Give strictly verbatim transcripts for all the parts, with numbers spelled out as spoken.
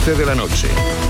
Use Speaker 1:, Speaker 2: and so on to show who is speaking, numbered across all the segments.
Speaker 1: de la noche.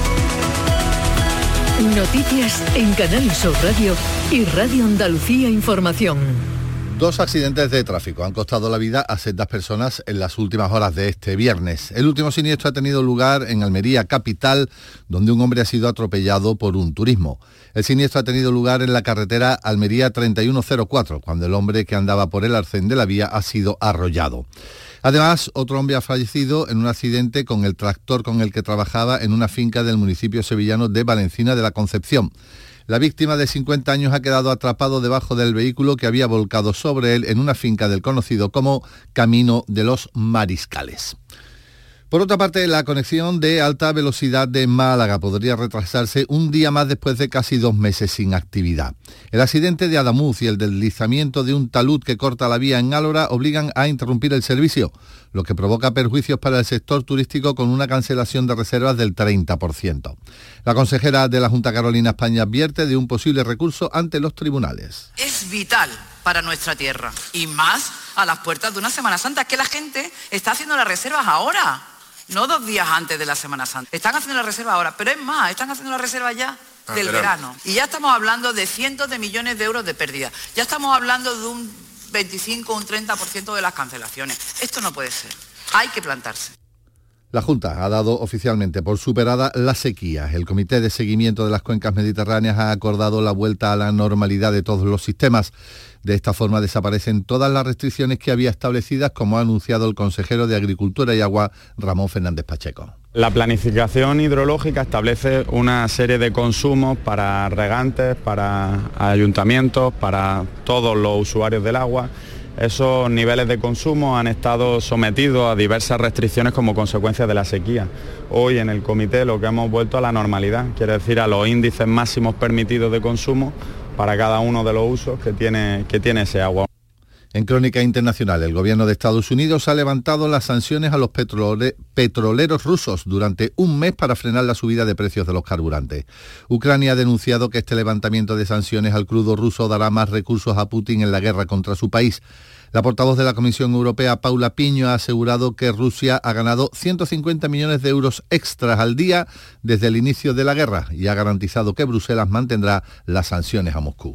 Speaker 2: Noticias en Canal Sur Radio y Radio Andalucía Información.
Speaker 3: Dos accidentes de tráfico han costado la vida a sendas personas en las últimas horas de este viernes. El último siniestro ha tenido lugar en Almería capital, donde un hombre ha sido atropellado por un turismo. El siniestro ha tenido lugar en la carretera Almería treinta y uno cero cuatro, cuando el hombre que andaba por el arcén de la vía ha sido arrollado. Además, otro hombre ha fallecido en un accidente con el tractor con el que trabajaba en una finca del municipio sevillano de Valencina de la Concepción. La víctima de cincuenta años ha quedado atrapado debajo del vehículo que había volcado sobre él en una finca del conocido como Camino de los Mariscales. Por otra parte, la conexión de alta velocidad de Málaga podría retrasarse un día más después de casi dos meses sin actividad. El accidente de Adamuz y el deslizamiento de un talud que corta la vía en Álora obligan a interrumpir el servicio, lo que provoca perjuicios para el sector turístico con una cancelación de reservas del treinta por ciento. La consejera de la Junta, Carolina España, advierte de un posible recurso ante los tribunales.
Speaker 4: Es vital para nuestra tierra y más a las puertas de una Semana Santa, que la gente está haciendo las reservas ahora. No dos días antes de la Semana Santa. Están haciendo la reserva ahora, pero es más, están haciendo la reserva ya ah, del verano. verano. Y ya estamos hablando de cientos de millones de euros de pérdida. Ya estamos hablando de un veinticinco o un treinta por ciento de las cancelaciones. Esto no puede ser. Hay que plantarse.
Speaker 3: La Junta ha dado oficialmente por superada la sequía. El Comité de Seguimiento de las Cuencas Mediterráneas ha acordado la vuelta a la normalidad de todos los sistemas. De esta forma desaparecen todas las restricciones que había establecidas, como ha anunciado el consejero de Agricultura y Agua, Ramón Fernández Pacheco.
Speaker 5: La planificación hidrológica establece una serie de consumos para regantes, para ayuntamientos, para todos los usuarios del agua. Esos niveles de consumo han estado sometidos a diversas restricciones como consecuencia de la sequía. Hoy en el comité lo que hemos vuelto a la normalidad, quiere decir a los índices máximos permitidos de consumo para cada uno de los usos que tiene, que tiene ese agua.
Speaker 3: En crónica internacional, el gobierno de Estados Unidos ha levantado las sanciones a los petrole- petroleros rusos durante un mes para frenar la subida de precios de los carburantes. Ucrania ha denunciado que este levantamiento de sanciones al crudo ruso dará más recursos a Putin en la guerra contra su país. La portavoz de la Comisión Europea, Paula Piño, ha asegurado que Rusia ha ganado ciento cincuenta millones de euros extras al día desde el inicio de la guerra y ha garantizado que Bruselas mantendrá las sanciones a Moscú.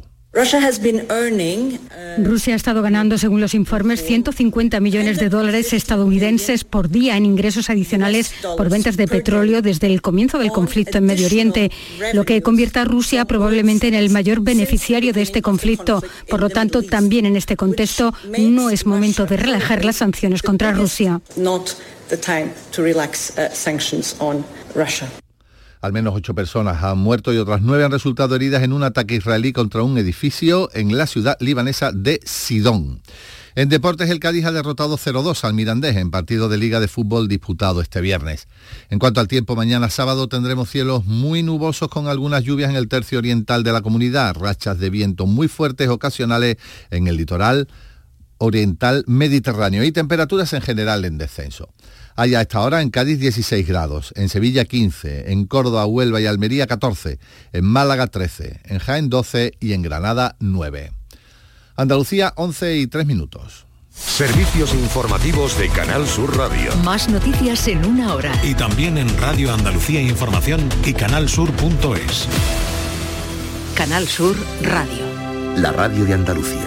Speaker 6: Rusia ha estado ganando, según los informes, ciento cincuenta millones de dólares estadounidenses por día en ingresos adicionales por ventas de petróleo desde el comienzo del conflicto en Medio Oriente, lo que convierte a Rusia probablemente en el mayor beneficiario de este conflicto. Por lo tanto, también en este contexto, no es momento de relajar las sanciones contra Rusia.
Speaker 3: Al menos ocho personas han muerto y otras nueve han resultado heridas en un ataque israelí contra un edificio en la ciudad libanesa de Sidón. En deportes, el Cádiz ha derrotado cero dos al Mirandés en partido de Liga de Fútbol disputado este viernes. En cuanto al tiempo, mañana sábado tendremos cielos muy nubosos con algunas lluvias en el tercio oriental de la comunidad, rachas de viento muy fuertes ocasionales en el litoral oriental mediterráneo y temperaturas en general en descenso. Hay a esta hora en Cádiz dieciséis grados, en Sevilla quince, en Córdoba, Huelva y Almería catorce, en Málaga trece, en Jaén doce y en Granada nueve. Andalucía once y tres minutos.
Speaker 1: Servicios informativos de Canal Sur Radio.
Speaker 2: Más noticias en una hora.
Speaker 7: Y también en Radio Andalucía Información y canalsur punto es.
Speaker 2: Canal Sur Radio.
Speaker 8: La radio de Andalucía.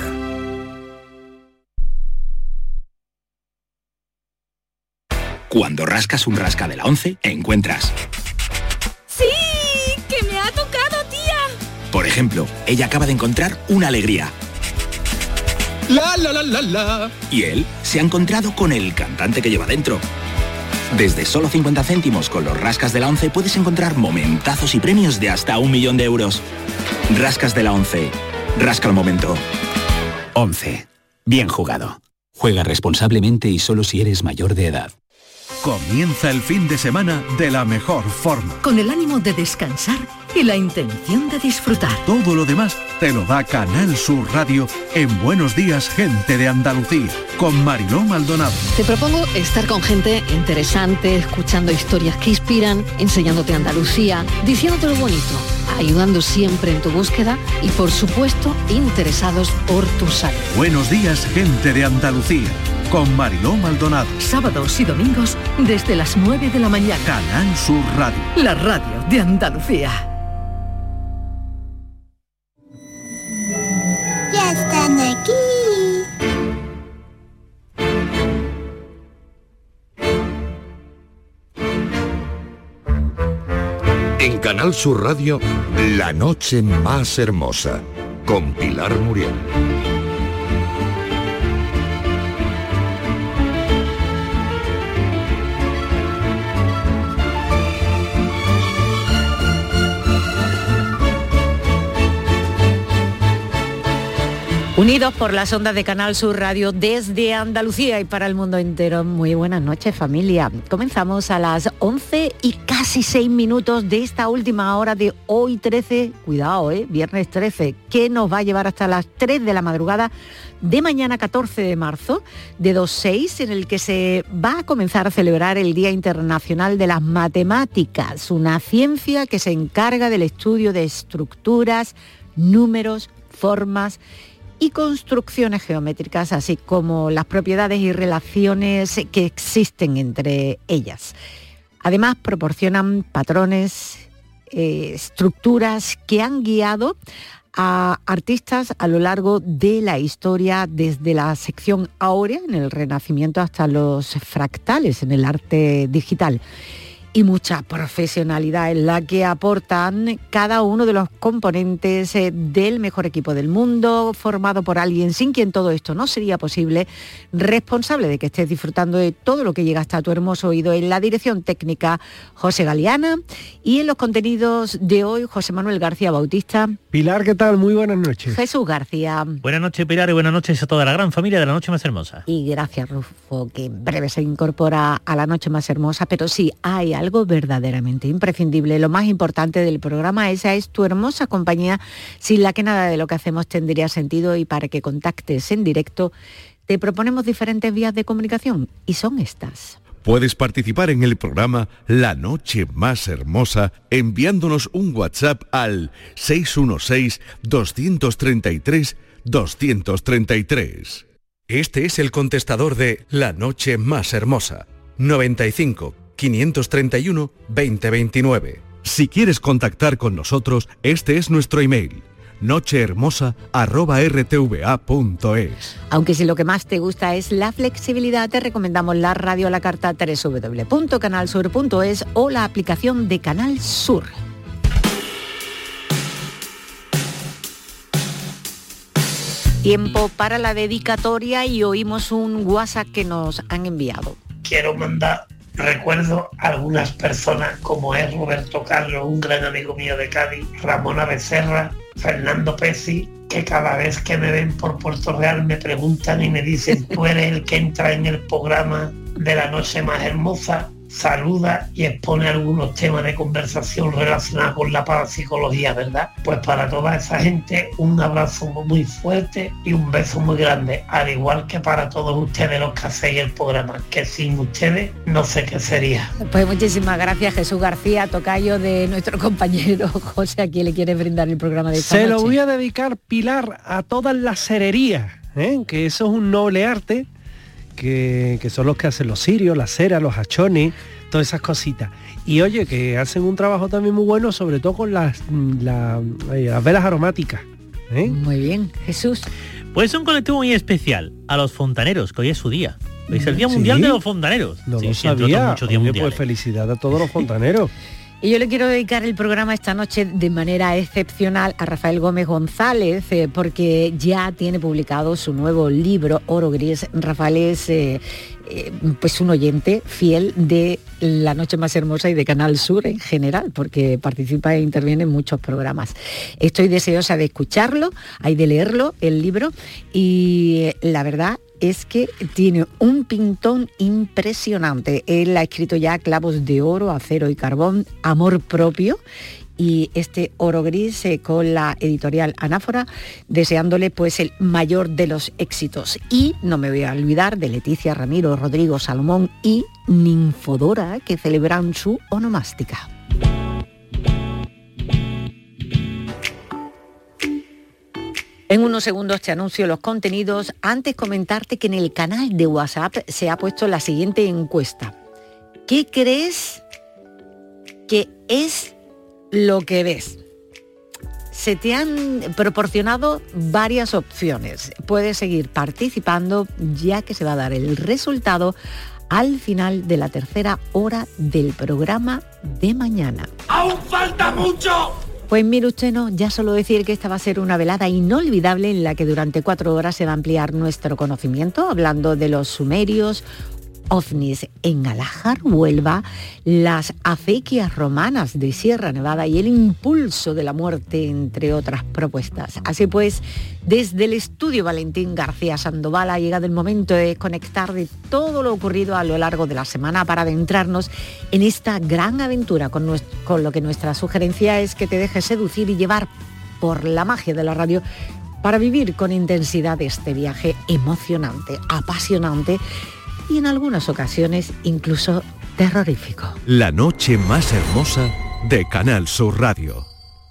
Speaker 9: Cuando rascas un rasca de la once, encuentras...
Speaker 10: ¡Sí! ¡Que me ha tocado, tía!
Speaker 9: Por ejemplo, ella acaba de encontrar una alegría.
Speaker 11: La, la, la, la, la.
Speaker 9: Y él se ha encontrado con el cantante que lleva dentro. Desde solo cincuenta céntimos con los rascas de la once puedes encontrar momentazos y premios de hasta un millón de euros. Rascas de la once. Rasca el momento.
Speaker 12: once. Bien jugado. Juega responsablemente y solo si eres mayor de edad.
Speaker 13: Comienza el fin de semana de la mejor forma.
Speaker 2: Con el ánimo de descansar y la intención de disfrutar.
Speaker 13: Todo lo demás te lo da Canal Sur Radio en Buenos Días, Gente de Andalucía, con Mariló Maldonado.
Speaker 14: Te propongo estar con gente interesante, escuchando historias que inspiran, enseñándote Andalucía, diciéndote lo bonito, ayudando siempre en tu búsqueda y, por supuesto, interesados por tu salud.
Speaker 13: Buenos Días, Gente de Andalucía, con Mariló Maldonado.
Speaker 2: Sábados y domingos desde las nueve de la mañana.
Speaker 13: Canal Sur Radio.
Speaker 2: La radio de Andalucía.
Speaker 8: Ya están aquí.
Speaker 1: En Canal Sur Radio, La noche más hermosa, con Pilar Muriel.
Speaker 15: Unidos por las ondas de Canal Sur Radio desde Andalucía y para el mundo entero. Muy buenas noches, familia. Comenzamos a las once y casi seis minutos de esta última hora de hoy trece, cuidado, eh, viernes trece, que nos va a llevar hasta las tres de la madrugada de mañana catorce de marzo de dos seis, en el que se va a comenzar a celebrar el Día Internacional de las Matemáticas, una ciencia que se encarga del estudio de estructuras, números, formas y construcciones geométricas, así como las propiedades y relaciones que existen entre ellas. Además, proporcionan patrones, eh, estructuras que han guiado a artistas a lo largo de la historia, desde la sección áurea en el Renacimiento hasta los fractales en el arte digital. Y mucha profesionalidad en la que aportan cada uno de los componentes del mejor equipo del mundo, formado por alguien sin quien todo esto no sería posible, responsable de que estés disfrutando de todo lo que llega hasta tu hermoso oído. En la dirección técnica, José Galeana, y en los contenidos de hoy, José Manuel García Bautista.
Speaker 16: Pilar, ¿qué tal? Muy buenas noches.
Speaker 15: Jesús García.
Speaker 17: Buenas noches, Pilar, y buenas noches a toda la gran familia de La Noche Más Hermosa.
Speaker 15: Y gracias, Rufo, que en breve se incorpora a La Noche Más Hermosa, pero sí, hay algo verdaderamente imprescindible. Lo más importante del programa, esa es tu hermosa compañía, sin la que nada de lo que hacemos tendría sentido, y para que contactes en directo te proponemos diferentes vías de comunicación, y son estas.
Speaker 18: Puedes participar en el programa La Noche Más Hermosa enviándonos un WhatsApp al seis uno seis, dos tres tres, dos tres tres. Este es el contestador de La Noche Más Hermosa, noventa y cinco, quinientos treinta y uno, veinte veintinueve. Si quieres contactar con nosotros, este es nuestro email, nochehermosa arroba r t v a punto es.
Speaker 15: Aunque si lo que más te gusta es la flexibilidad, te recomendamos la radio a la carta doble u doble u doble u punto canal sur punto es o la aplicación de Canal Sur. Tiempo para la dedicatoria y oímos un WhatsApp que nos han enviado.
Speaker 19: Quiero mandar recuerdo a algunas personas, como es Roberto Carlos, un gran amigo mío de Cádiz, Ramona Becerra, Fernando Pezzi, que cada vez que me ven por Puerto Real me preguntan y me dicen: tú eres el que entra en el programa de La Noche Más Hermosa. Saluda y expone algunos temas de conversación relacionados con la parapsicología, ¿verdad? Pues para toda esa gente, un abrazo muy fuerte y un beso muy grande, al igual que para todos ustedes los que hacéis el programa, que sin ustedes no sé qué sería.
Speaker 15: Pues muchísimas gracias, Jesús García, tocayo de nuestro compañero José, a quien le quiere brindar el programa de esta
Speaker 16: Se
Speaker 15: noche.
Speaker 16: lo voy a dedicar, Pilar, a todas las cererías, ¿eh? Que eso es un noble arte, Que, que son los que hacen los cirios, la cera, los hachones, todas esas cositas. Y oye, que hacen un trabajo también muy bueno, sobre todo con las, la, las velas aromáticas. ¿eh?
Speaker 15: Muy bien, Jesús.
Speaker 17: Pues un colectivo muy especial, a los fontaneros, que hoy es su día. Hoy es el Día Mundial
Speaker 16: ¿Sí?
Speaker 17: de los Fontaneros.
Speaker 16: No
Speaker 17: sí,
Speaker 16: lo
Speaker 17: sí, entre otros
Speaker 16: sabía.
Speaker 17: muchos días
Speaker 16: Oye,
Speaker 17: mundiales.
Speaker 16: pues felicidad a todos los fontaneros.
Speaker 15: Y yo le quiero dedicar el programa esta noche de manera excepcional a Rafael Gómez González, eh, porque ya tiene publicado su nuevo libro, Oro Gris. Rafael es eh, eh, pues un oyente fiel de La Noche Más Hermosa y de Canal Sur en general, porque participa e interviene en muchos programas. Estoy deseosa de escucharlo, hay de leerlo, el libro, y eh, la verdad es que tiene un pintón impresionante. Él ha escrito ya Clavos de Oro, Acero y Carbón, Amor Propio, y este Oro Gris eh, con la editorial Anáfora, deseándole pues el mayor de los éxitos. Y no me voy a olvidar de Leticia Ramiro, Rodrigo Salomón y Ninfodora, que celebran su onomástica. En unos segundos te anuncio los contenidos. Antes comentarte que en el canal de WhatsApp se ha puesto la siguiente encuesta. ¿Qué crees que es lo que ves? Se te han proporcionado varias opciones. Puedes seguir participando ya que se va a dar el resultado al final de la tercera hora del programa de mañana.
Speaker 11: ¡Aún falta mucho!
Speaker 15: Pues mire usted, no, ya solo decir que esta va a ser una velada inolvidable en la que durante cuatro horas se va a ampliar nuestro conocimiento, hablando de los sumerios, ovnis en Alájar, Huelva, las acequias romanas de Sierra Nevada y el impulso de la muerte, entre otras propuestas. Así pues, desde el estudio Valentín García Sandoval ha llegado el momento de desconectar de todo lo ocurrido a lo largo de la semana para adentrarnos en esta gran aventura, con, nuestro, con lo que nuestra sugerencia es que te dejes seducir y llevar por la magia de la radio para vivir con intensidad este viaje emocionante, apasionante y en algunas ocasiones incluso terrorífico.
Speaker 18: La noche más hermosa de Canal Sur Radio.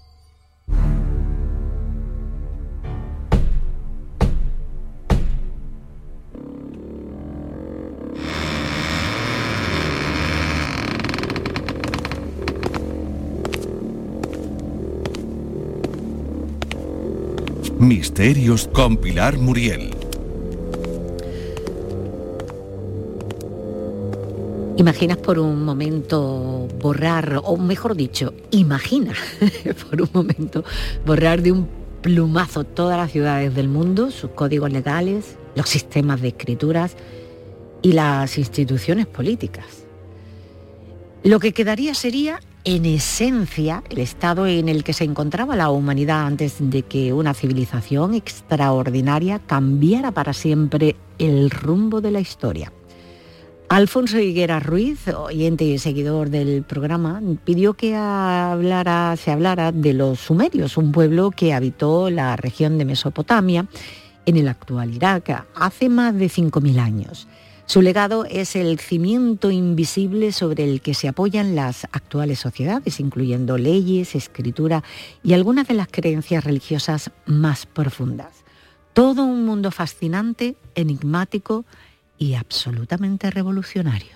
Speaker 18: Misterios con Pilar Muriel.
Speaker 15: ¿Imaginas por un momento borrar, o mejor dicho, imagina por un momento borrar de un plumazo todas las ciudades del mundo, sus códigos legales, los sistemas de escrituras y las instituciones políticas? Lo que quedaría sería, en esencia, el estado en el que se encontraba la humanidad antes de que una civilización extraordinaria cambiara para siempre el rumbo de la historia. Alfonso Higuera Ruiz, oyente y seguidor del programa, pidió que hablara, se hablara de los sumerios, un pueblo que habitó la región de Mesopotamia, en el actual Irak, hace más de cinco mil años. Su legado es el cimiento invisible sobre el que se apoyan las actuales sociedades, incluyendo leyes, escritura y algunas de las creencias religiosas más profundas. Todo un mundo fascinante, enigmático y absolutamente revolucionario.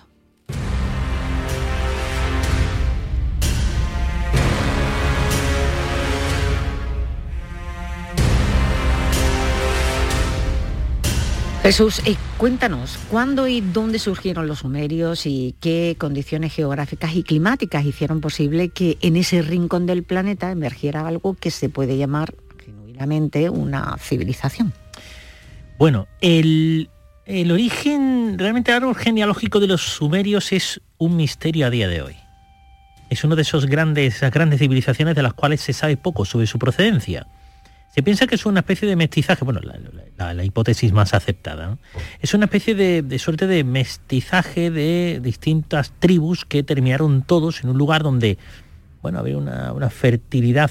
Speaker 15: Jesús, eh, cuéntanos, ¿cuándo y dónde surgieron los sumerios y qué condiciones geográficas y climáticas hicieron posible que en ese rincón del planeta emergiera algo que se puede llamar genuinamente una civilización?
Speaker 17: Bueno, el... El origen, realmente el árbol genealógico de los sumerios es un misterio a día de hoy. Es una de esos grandes, esas grandes civilizaciones de las cuales se sabe poco sobre su procedencia. Se piensa que es una especie de mestizaje, bueno, la, la, la hipótesis más aceptada, ¿no? Es una especie de, de suerte de mestizaje de distintas tribus que terminaron todos en un lugar donde, bueno, había una, una fertilidad,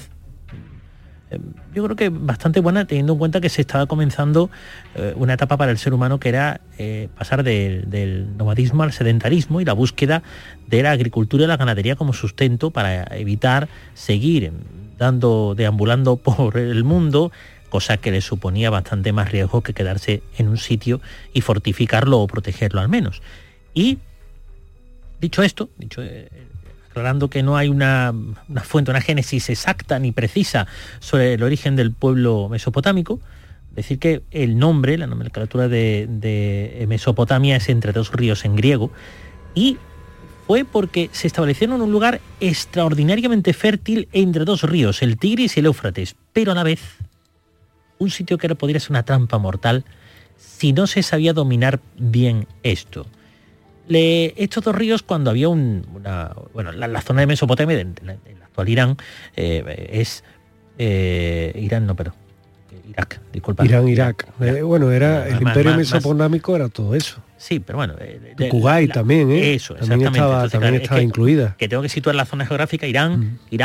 Speaker 17: yo creo que bastante buena, teniendo en cuenta que se estaba comenzando eh, una etapa para el ser humano que era eh, pasar de, del nomadismo al sedentarismo y la búsqueda de la agricultura y la ganadería como sustento para evitar seguir dando, deambulando por el mundo, cosa que le suponía bastante más riesgo que quedarse en un sitio y fortificarlo o protegerlo al menos. Y dicho esto, dicho eh, aclarando que no hay una, una fuente, una génesis exacta ni precisa sobre el origen del pueblo mesopotámico, decir que el nombre, la nomenclatura de, de Mesopotamia es entre dos ríos en griego, y fue porque se establecieron en un lugar extraordinariamente fértil entre dos ríos, el Tigris y el Éufrates, pero a la vez un sitio que podría ser una trampa mortal si no se sabía dominar bien esto. Le, estos dos ríos, cuando había un, una, bueno, la, la zona de Mesopotamia, en el actual Irán, eh, es eh, Irán, no, pero Irak, disculpa.
Speaker 16: Irán, Irak. Irak. Eh, bueno, era el más, imperio más, mesopotámico más, era todo eso.
Speaker 17: Sí, pero bueno. Eh,
Speaker 16: Kuwait también, ¿eh?
Speaker 17: Eso,
Speaker 16: también
Speaker 17: exactamente.
Speaker 16: estaba,
Speaker 17: Entonces,
Speaker 16: también
Speaker 17: claro,
Speaker 16: estaba
Speaker 17: es que,
Speaker 16: incluida.
Speaker 17: Que tengo que situar la zona geográfica: Irán, mm. Irak,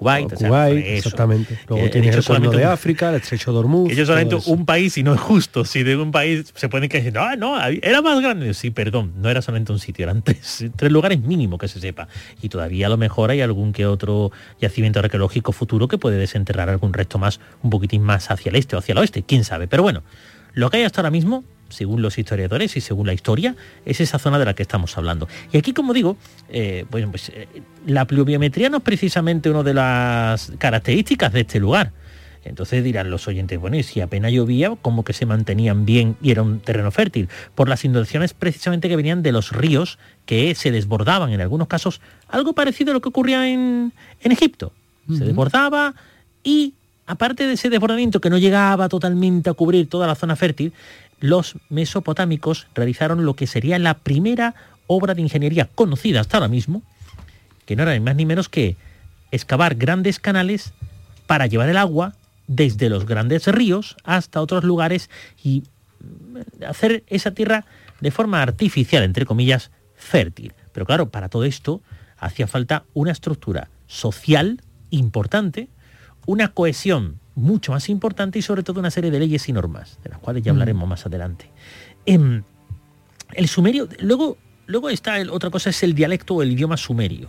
Speaker 17: Kuwait.
Speaker 16: O
Speaker 17: o sea,
Speaker 16: Kuwait,
Speaker 17: eso.
Speaker 16: exactamente. Luego
Speaker 17: Eh,
Speaker 16: tienes el Cuerno
Speaker 17: solamente
Speaker 16: de
Speaker 17: un-
Speaker 16: África, el Estrecho de Hormuz.
Speaker 17: Que ellos solamente
Speaker 16: todo eso.
Speaker 17: un país y no es justo. Si de un país se pueden que no, no, era más grande. Sí, perdón, no era solamente un sitio, eran tres, tres lugares mínimo que se sepa. Y todavía a lo mejor hay algún que otro yacimiento arqueológico futuro que puede desenterrar algún resto más, un poquitín más hacia el este o hacia el oeste, quién sabe. Pero bueno, lo que hay hasta ahora mismo, según los historiadores y según la historia, es esa zona de la que estamos hablando. Y aquí, como digo, eh, bueno, pues, eh, la pluviometría no es precisamente una de las características de este lugar. Entonces dirán los oyentes, bueno, y si apenas llovía, ¿cómo que se mantenían bien y era un terreno fértil? Por las inundaciones precisamente que venían de los ríos que se desbordaban, en algunos casos, algo parecido a lo que ocurría en, en Egipto. Se
Speaker 15: Ujú.
Speaker 17: desbordaba y, aparte de ese desbordamiento que no llegaba totalmente a cubrir toda la zona fértil, los mesopotámicos realizaron lo que sería la primera obra de ingeniería conocida hasta ahora mismo, que no era ni más ni menos que excavar grandes canales para llevar el agua desde los grandes ríos hasta otros lugares y hacer esa tierra de forma artificial, entre comillas, fértil. Pero claro, para todo esto hacía falta una estructura social importante, una cohesión mucho más importante y sobre todo una serie de leyes y normas, de las cuales ya hablaremos más adelante. Eh, el sumerio, luego, luego está el, otra cosa, es el dialecto o el idioma sumerio.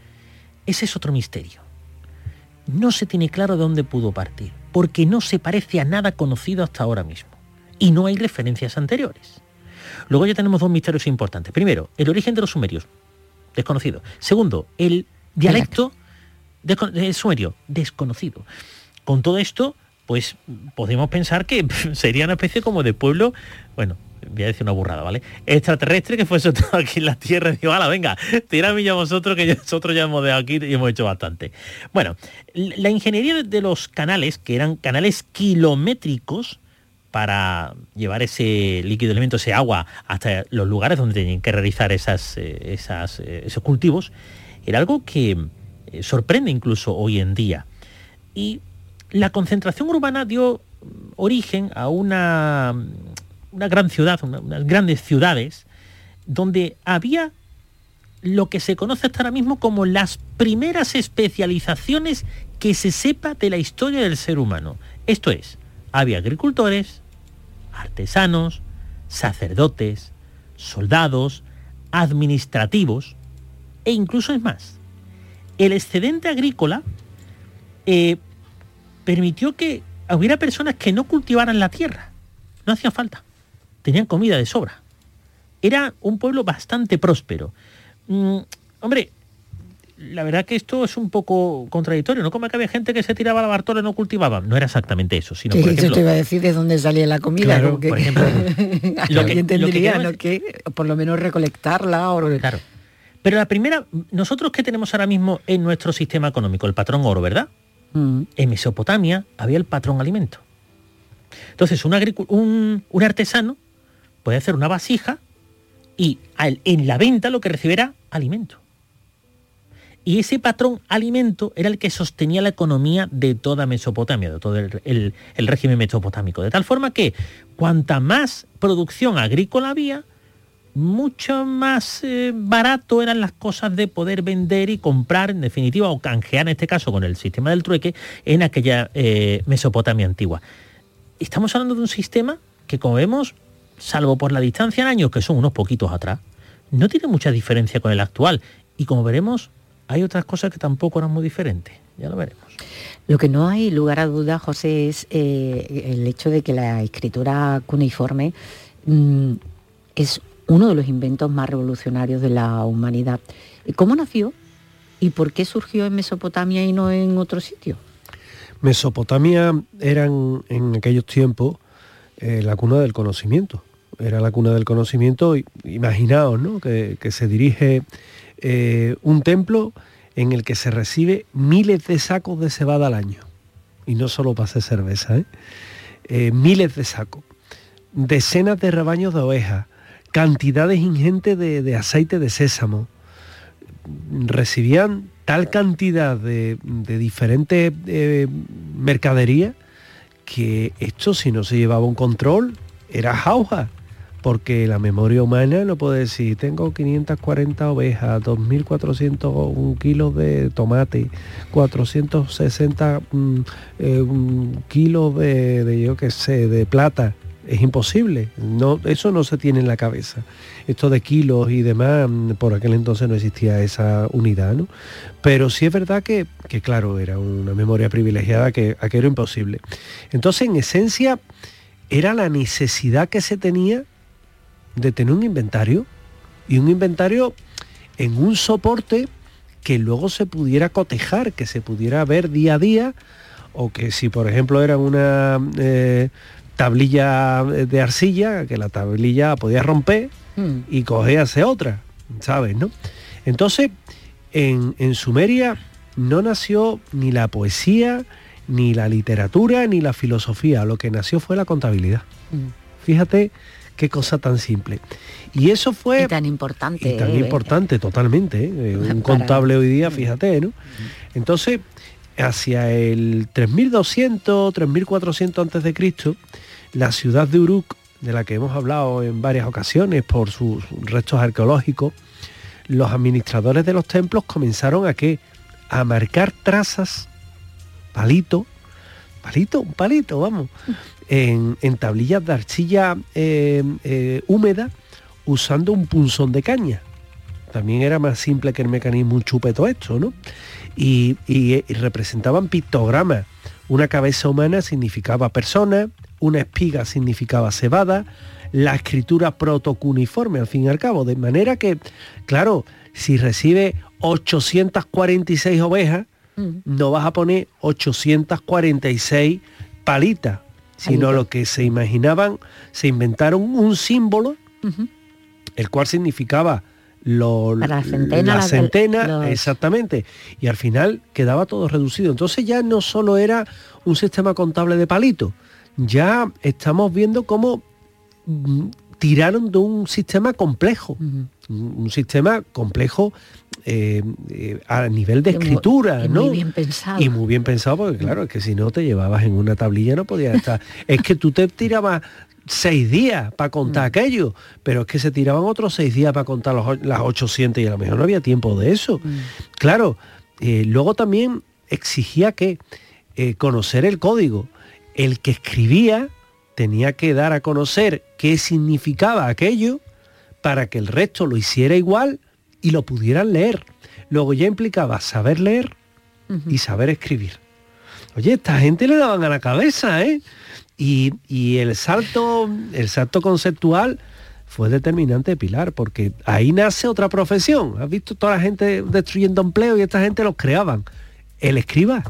Speaker 17: Ese es otro misterio. No se tiene claro de dónde pudo partir, porque no se parece a nada conocido hasta ahora mismo. Y no hay referencias anteriores. Luego ya tenemos dos misterios importantes. Primero, el origen de los sumerios, desconocido. Segundo, el dialecto desco- del sumerio, desconocido. Con todo esto, pues podemos pensar que sería una especie como de pueblo, bueno, voy a decir una burrada, ¿vale? Extraterrestre que fue soltado aquí en la Tierra y digo, hala, venga, tirad ya vosotros, que nosotros ya hemos de aquí y hemos hecho bastante. Bueno, la ingeniería de los canales, que eran canales kilométricos para llevar ese líquido elemento, ese agua, hasta los lugares donde tenían que realizar esas, eh, esas, eh, esos cultivos, era algo que eh, sorprende incluso hoy en día. Y la concentración urbana dio origen a una, una gran ciudad, una, unas grandes ciudades, donde había lo que se conoce hasta ahora mismo como las primeras especializaciones que se sepa de la historia del ser humano. Esto es, había agricultores, artesanos, sacerdotes, soldados, administrativos, e incluso es más, el excedente agrícola eh, permitió que hubiera personas que no cultivaran la tierra. No hacía falta. Tenían comida de sobra. Era un pueblo bastante próspero. Mm, hombre, la verdad que esto es un poco contradictorio, ¿no? Como que había gente que se tiraba a la bartola y no cultivaba. No era exactamente eso, sino,
Speaker 15: Que
Speaker 17: por
Speaker 15: yo
Speaker 17: ejemplo...
Speaker 15: te iba a decir de dónde salía la comida.
Speaker 17: Claro,
Speaker 15: como que,
Speaker 17: por ejemplo, lo que-
Speaker 15: alguien tendría,
Speaker 17: lo que
Speaker 15: ¿no? que por lo menos recolectarla. O...
Speaker 17: Claro. Pero la primera, nosotros que tenemos ahora mismo en nuestro sistema económico, el patrón oro, ¿verdad?
Speaker 15: Mm.
Speaker 17: En Mesopotamia había el patrón alimento. Entonces, un, agricu- un, un artesano puede hacer una vasija y al- en la venta lo que recibe era alimento. Y ese patrón alimento era el que sostenía la economía de toda Mesopotamia, de todo el, el- el régimen mesopotámico. De tal forma que cuanta más producción agrícola había, mucho más eh, barato eran las cosas de poder vender y comprar, en definitiva, o canjear, en este caso con el sistema del trueque, en aquella eh, Mesopotamia antigua. Estamos hablando de un sistema que, como vemos, salvo por la distancia en años, que son unos poquitos atrás, no tiene mucha diferencia con el actual. Y como veremos, hay otras cosas que tampoco eran muy diferentes. Ya lo veremos.
Speaker 15: Lo que no hay lugar a duda, José, es eh, el hecho de que la escritura cuneiforme mmm, es uno de los inventos más revolucionarios de la humanidad. ¿Cómo nació y por qué surgió en Mesopotamia y no en otro sitio?
Speaker 16: Mesopotamia eran en aquellos tiempos eh, la cuna del conocimiento. Era la cuna del conocimiento. Imaginaos, ¿no? que, que se dirige eh, un templo en el que se recibe miles de sacos de cebada al año. Y no solo para hacer cerveza, ¿eh? Eh, miles de sacos. Decenas de rebaños de ovejas. Cantidades ingentes de, de aceite de sésamo. Recibían tal cantidad de, de diferentes eh, mercaderías que esto, si no se llevaba un control, era jauja. porque la memoria humana no puede decir, tengo quinientas cuarenta ovejas, dos mil cuatrocientos kilos de tomate, cuatrocientos sesenta mm, eh, kilos de, de, yo qué sé, de plata. Es imposible, no, eso no se tiene en la cabeza. Esto de kilos y demás, por aquel entonces no existía esa unidad, ¿no? Pero sí es verdad que, que claro, era una memoria privilegiada que aquello era imposible. Entonces, en esencia, era la necesidad que se tenía de tener un inventario, y un inventario en un soporte que luego se pudiera cotejar, que se pudiera ver día a día, o que si, por ejemplo, era una... Eh, tablilla de arcilla, que la tablilla podía romper mm. y cogerse otra, ¿sabes? ¿No? Entonces, en, en Sumeria no nació ni la poesía, ni la literatura, ni la filosofía. Lo que nació fue la contabilidad. Mm. Fíjate qué cosa tan simple. Y eso fue...
Speaker 15: Y tan importante.
Speaker 16: Y tan
Speaker 15: eh,
Speaker 16: importante, eh, totalmente. ¿eh? Un contable hoy día, fíjate, ¿no? Entonces, hacia el tres mil doscientos, tres mil cuatrocientos antes de Cristo, la ciudad de Uruk, de la que hemos hablado en varias ocasiones por sus restos arqueológicos, los administradores de los templos comenzaron a ¿qué? A marcar trazas, palito, palito, un palito, vamos, en, en tablillas de arcilla eh, eh, húmeda, usando un punzón de caña. También era más simple que el mecanismo un chupeto esto, ¿no? Y, y, y representaban pictogramas. Una cabeza humana significaba persona, una espiga significaba cebada, la escritura protocuniforme, al fin y al cabo, de manera que, claro, si recibe ochocientas cuarenta y seis ovejas, mm. no vas a poner ochocientas cuarenta y seis palitas, sino Palito. Lo que se imaginaban, se inventaron un símbolo, uh-huh. el cual significaba Lo, la centena, la centena los... exactamente, y al final quedaba todo reducido. Entonces ya no solo era un sistema contable de palitos, ya estamos viendo cómo mm, tiraron de un sistema complejo, uh-huh. un, un sistema complejo eh, eh, a nivel de escritura,
Speaker 15: y
Speaker 16: ¿no?
Speaker 15: Muy bien pensado.
Speaker 16: Y muy bien pensado, porque claro, es que si no te llevabas en una tablilla no podías estar. Es que tú te tirabas seis días para contar mm. aquello, pero es que se tiraban otros seis días para contar los, las ochocientas y a lo mejor no había tiempo de eso. Mm. Claro, eh, luego también exigía que eh, conocer el código. El que escribía tenía que dar a conocer qué significaba aquello para que el resto lo hiciera igual y lo pudieran leer. Luego ya implicaba saber leer uh-huh. y saber escribir. Oye, esta gente le daban a la cabeza, ¿eh? Y, y el salto, el salto conceptual fue determinante, Pilar, porque ahí nace otra profesión. ¿Has visto toda la gente destruyendo empleo y esta gente los creaban? El escriba.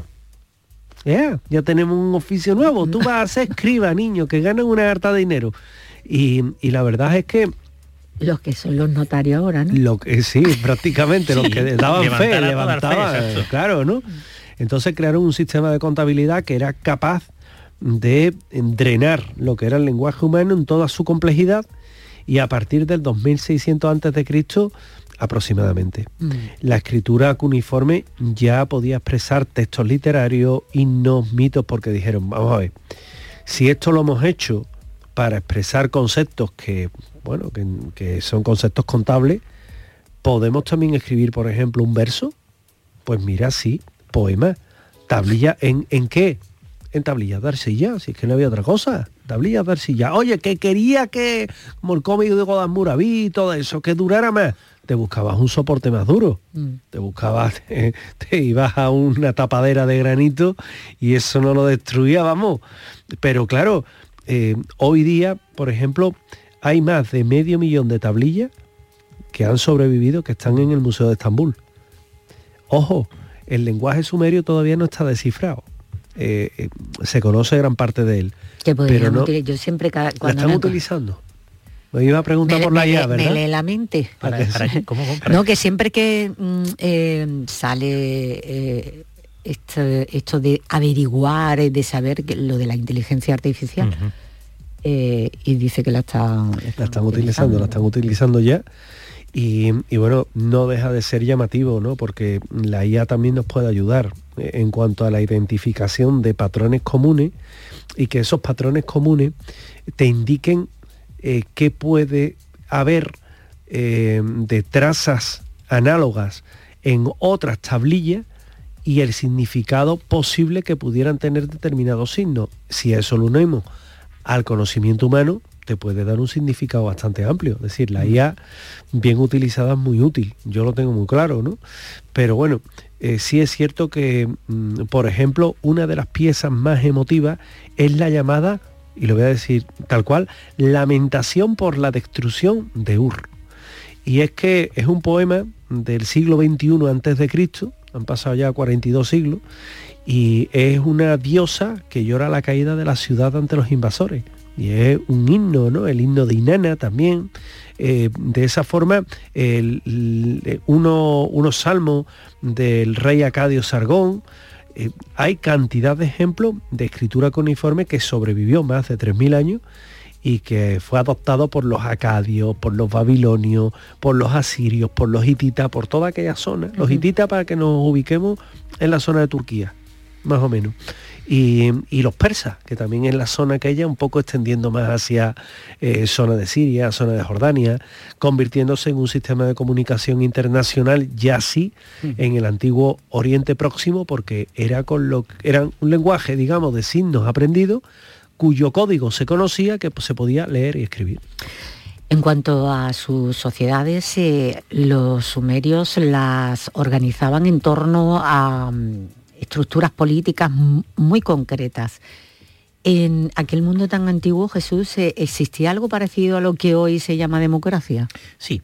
Speaker 16: Yeah, ya tenemos un oficio nuevo. Tú vas a ser escriba, niño, que ganan una harta de dinero. Y, y la verdad es que...
Speaker 15: Los que son los notarios ahora, ¿no?
Speaker 16: Lo que, sí, prácticamente, sí. Los que daban fe, levantaban, fe, claro, ¿no? Entonces crearon un sistema de contabilidad que era capaz de drenar lo que era el lenguaje humano en toda su complejidad, y a partir del dos mil seiscientos antes de Cristo aproximadamente. Mm. La escritura cuneiforme ya podía expresar textos literarios, himnos, mitos, porque dijeron, vamos a ver, si esto lo hemos hecho para expresar conceptos que, bueno, que, que son conceptos contables, ¿podemos también escribir, por ejemplo, un verso? Pues mira, sí, poema, tablilla, ¿en, en qué? En tablillas de arcilla, si es que no había otra cosa, tablillas de arcilla. Oye, que quería que, como el cómic de Godard Muraví y todo eso, que durara más, te buscabas un soporte más duro, mm. te buscabas, te, te ibas a una tapadera de granito y eso no lo destruía, vamos. Pero claro, eh, hoy día, por ejemplo, hay más de medio millón de tablillas que han sobrevivido, que están en el Museo de Estambul. Ojo, el lenguaje sumerio todavía no está descifrado. Eh, eh, se conoce gran parte de él.
Speaker 15: Que pero no, yo siempre cada,
Speaker 16: cuando la están me... utilizando. Me iba a preguntar me, por la
Speaker 15: me,
Speaker 16: I A, ¿verdad?
Speaker 15: Me lee la mente.
Speaker 16: ¿Para qué?
Speaker 15: ¿Para qué? ¿Cómo, para no, que siempre que mm, eh, sale eh, esto, esto de averiguar, de saber que, lo de la inteligencia artificial, uh-huh. eh, y dice que la están, la están,
Speaker 16: la están utilizando, la están utilizando ya. Y, y bueno, no deja de ser llamativo, ¿no? Porque la I A también nos puede ayudar en cuanto a la identificación de patrones comunes, y que esos patrones comunes te indiquen eh, qué puede haber eh, de trazas análogas en otras tablillas y el significado posible que pudieran tener determinados signos. Si a eso lo unimos al conocimiento humano, te puede dar un significado bastante amplio. Es decir, la I A bien utilizada es muy útil, yo lo tengo muy claro, ¿no? Pero bueno, eh, sí es cierto que, mmm, por ejemplo, una de las piezas más emotivas es la llamada, y lo voy a decir tal cual, Lamentación por la destrucción de Ur. Y es que es un poema del siglo veintiuno antes de Cristo, han pasado ya cuarenta y dos siglos, y es una diosa que llora la caída de la ciudad ante los invasores. Y es un himno, ¿no? El himno de Inanna también. Eh, de esa forma, el, el, uno, unos salmos del rey Acadio Sargón. Eh, hay cantidad de ejemplos de escritura cuneiforme que sobrevivió más de tres mil años y que fue adoptado por los acadios, por los babilonios, por los asirios, por los hititas, por toda aquella zona. Uh-huh. Los hititas, para que nos ubiquemos, en la zona de Turquía, más o menos. Y, y los persas, que también es la zona aquella, un poco extendiendo más hacia eh, zona de Siria, zona de Jordania, convirtiéndose en un sistema de comunicación internacional ya sí uh-huh. en el antiguo Oriente Próximo, porque era con lo era un lenguaje, digamos, de signos aprendidos, cuyo código se conocía, que se podía leer y escribir.
Speaker 15: En cuanto a sus sociedades, eh, los sumerios las organizaban en torno a um, estructuras políticas muy concretas. En aquel mundo tan antiguo, Jesús, ¿existía algo parecido a lo que hoy se llama democracia?
Speaker 17: Sí.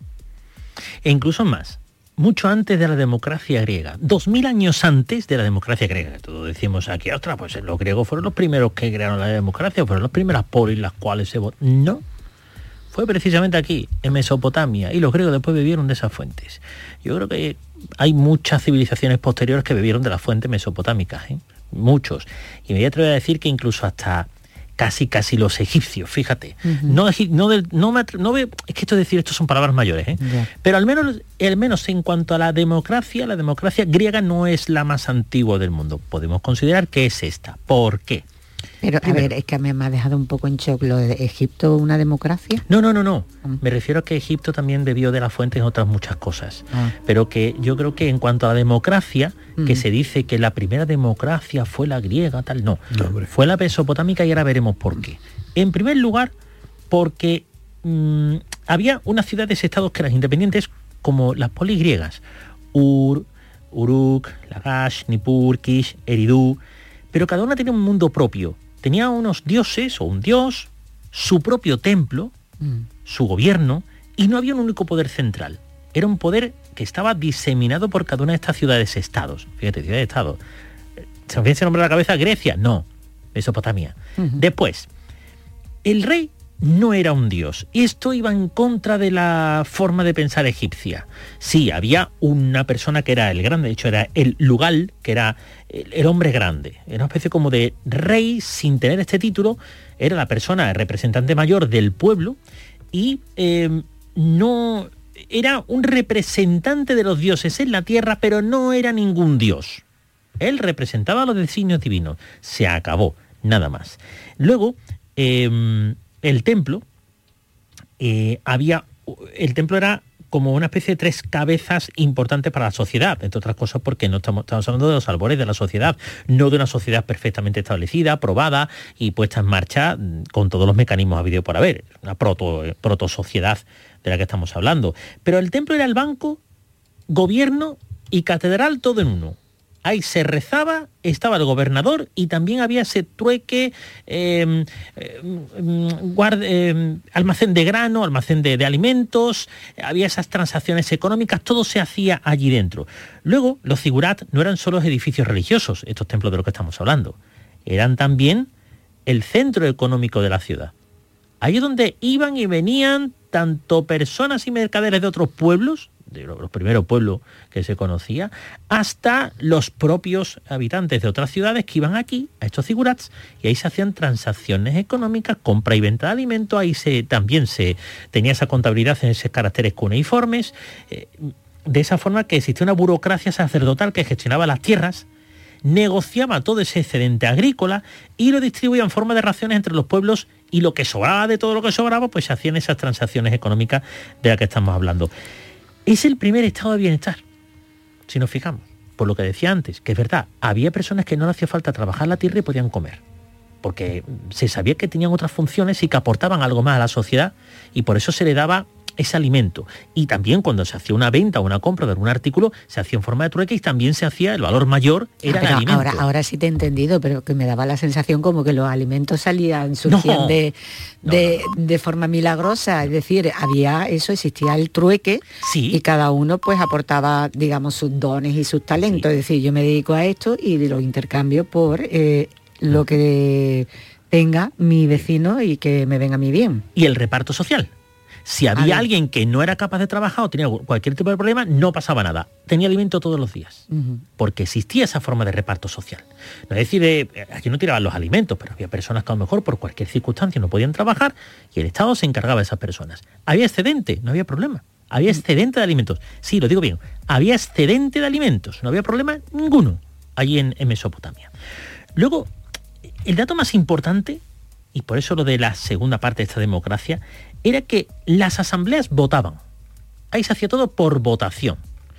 Speaker 17: E incluso más. Mucho antes de la democracia griega, dos mil años antes de la democracia griega. Todos decimos aquí, ostras, pues los griegos fueron los primeros que crearon la democracia, fueron las primeras polis las cuales se votó. No, fue precisamente aquí, en Mesopotamia, y los griegos después bebieron de esas fuentes. Yo creo que hay muchas civilizaciones posteriores que bebieron de las fuentes mesopotámicas, ¿eh? Muchos. Y me voy a atrever a decir que incluso hasta casi casi los egipcios, fíjate. Uh-huh. No, no, de, no, me, no me, es que esto decir esto son palabras mayores, ¿eh? Yeah. Pero al menos, al menos en cuanto a la democracia, la democracia griega no es la más antigua del mundo. Podemos considerar que es esta. ¿Por qué?
Speaker 15: Pero, a Primero, ver, es que me ha dejado un poco en shock lo de Egipto, ¿una democracia?
Speaker 17: No, no, no, no. Me refiero a que Egipto también bebió de la fuente en otras muchas cosas. Ah. Pero que yo creo que en cuanto a la democracia, mm. que se dice que la primera democracia fue la griega, tal, no. no fue la mesopotámica y ahora veremos por qué. En primer lugar, porque mmm, había unas ciudades-estados que eran independientes como las polis griegas. Ur, Uruk, Lagash, Nippur, Kish, Eridu. Pero cada una tenía un mundo propio. Tenía unos dioses o un dios, su propio templo, mm. su gobierno, y no había un único poder central. Era un poder que estaba diseminado por cada una de estas ciudades-estados. Fíjate, ciudades-estados. ¿Se me viene ese nombre a la cabeza? Grecia, no. Mesopotamia. Uh-huh. Después, el rey no era un dios. Esto iba en contra de la forma de pensar egipcia. Sí, había una persona que era el grande, de hecho era el Lugal, que era el, el hombre grande. Era una especie como de rey sin tener este título. Era la persona, el representante mayor del pueblo y eh, no era un representante de los dioses en la tierra, pero no era ningún dios. Él representaba los designios divinos. Se acabó, nada más. Luego, eh, el templo, eh, había, el templo era como una especie de tres cabezas importantes para la sociedad, entre otras cosas porque no estamos, estamos hablando de los albores de la sociedad, no de una sociedad perfectamente establecida, probada y puesta en marcha con todos los mecanismos habidos por haber, una proto, proto sociedad de la que estamos hablando. Pero el templo era el banco, gobierno y catedral todo en uno. Ahí se rezaba, estaba el gobernador y también había ese trueque, eh, eh, guarda, eh, almacén de grano, almacén de, de alimentos, había esas transacciones económicas, todo se hacía allí dentro. Luego, los zigurat no eran solo edificios religiosos, estos templos de los que estamos hablando, eran también el centro económico de la ciudad. Ahí es donde iban y venían tanto personas y mercaderes de otros pueblos, de los primeros pueblos que se conocía, hasta los propios habitantes de otras ciudades que iban aquí, a estos zigurats, y ahí se hacían transacciones económicas, compra y venta de alimentos, ahí se, también se tenía esa contabilidad en esos caracteres cuneiformes, eh, de esa forma que existía una burocracia sacerdotal que gestionaba las tierras, negociaba todo ese excedente agrícola y lo distribuía en forma de raciones entre los pueblos Y lo que sobraba de todo lo que sobraba, pues se hacían esas transacciones económicas de las que estamos hablando. Es el primer estado de bienestar, si nos fijamos, por lo que decía antes, que es verdad, había personas que no le hacía falta trabajar la tierra y podían comer, porque se sabía que tenían otras funciones y que aportaban algo más a la sociedad, y por eso se le daba ese alimento. Y también cuando se hacía una venta o una compra de algún artículo, se hacía en forma de trueque y también se hacía, el valor mayor era
Speaker 15: ah,
Speaker 17: el alimento.
Speaker 15: Ahora, ahora sí te he entendido, pero que me daba la sensación como que los alimentos salían, surgían no, de, de, no, no. de forma milagrosa. Es decir, había eso, existía el trueque
Speaker 17: sí.
Speaker 15: y cada uno pues aportaba, digamos, sus dones y sus talentos. Sí. Es decir, yo me dedico a esto y lo intercambio por eh, lo que tenga mi vecino y que me venga a mí bien.
Speaker 17: Y el reparto social. Si había alguien que no era capaz de trabajar o tenía cualquier tipo de problema, no pasaba nada. Tenía alimento todos los días. Uh-huh. Porque existía esa forma de reparto social. No es decir, eh, aquí no tiraban los alimentos, pero había personas que a lo mejor por cualquier circunstancia no podían trabajar y el Estado se encargaba de esas personas. Había excedente, no había problema. Había excedente de alimentos. Sí, lo digo bien. Había excedente de alimentos. No había problema ninguno allí en, en Mesopotamia. Luego, el dato más importante, y por eso lo de la segunda parte de esta democracia, era que las asambleas votaban. Ahí se hacía todo por votación.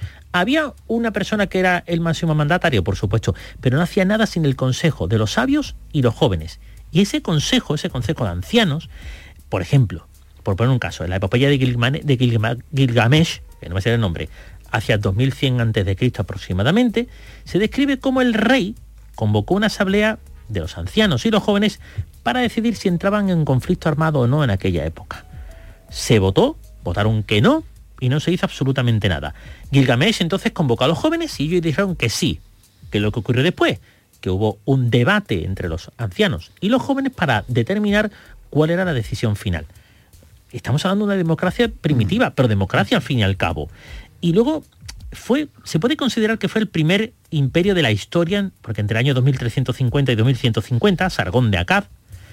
Speaker 17: Había una persona que era el máximo mandatario, por supuesto, pero no hacía nada sin el consejo de los sabios y los jóvenes. Y ese consejo, ese consejo de ancianos, por ejemplo, por poner un caso, en la epopeya de, Gilgamesh, de Gilgamesh, que no me sé el nombre, hacia dos mil cien antes de Cristo aproximadamente, se describe cómo el rey convocó una asamblea de los ancianos y los jóvenes para decidir si entraban en conflicto armado o no en aquella época. Se votó, votaron que no, y no se hizo absolutamente nada. Gilgamesh entonces convocó a los jóvenes y ellos dijeron que sí. ¿Qué es lo que ocurrió después? Que hubo un debate entre los ancianos y los jóvenes para determinar cuál era la decisión final. Estamos hablando de una democracia primitiva, pero democracia al fin y al cabo. Y luego fue, se puede considerar que fue el primer imperio de la historia, porque entre el año dos mil trescientos cincuenta y dos mil ciento cincuenta, Sargón de Akkad,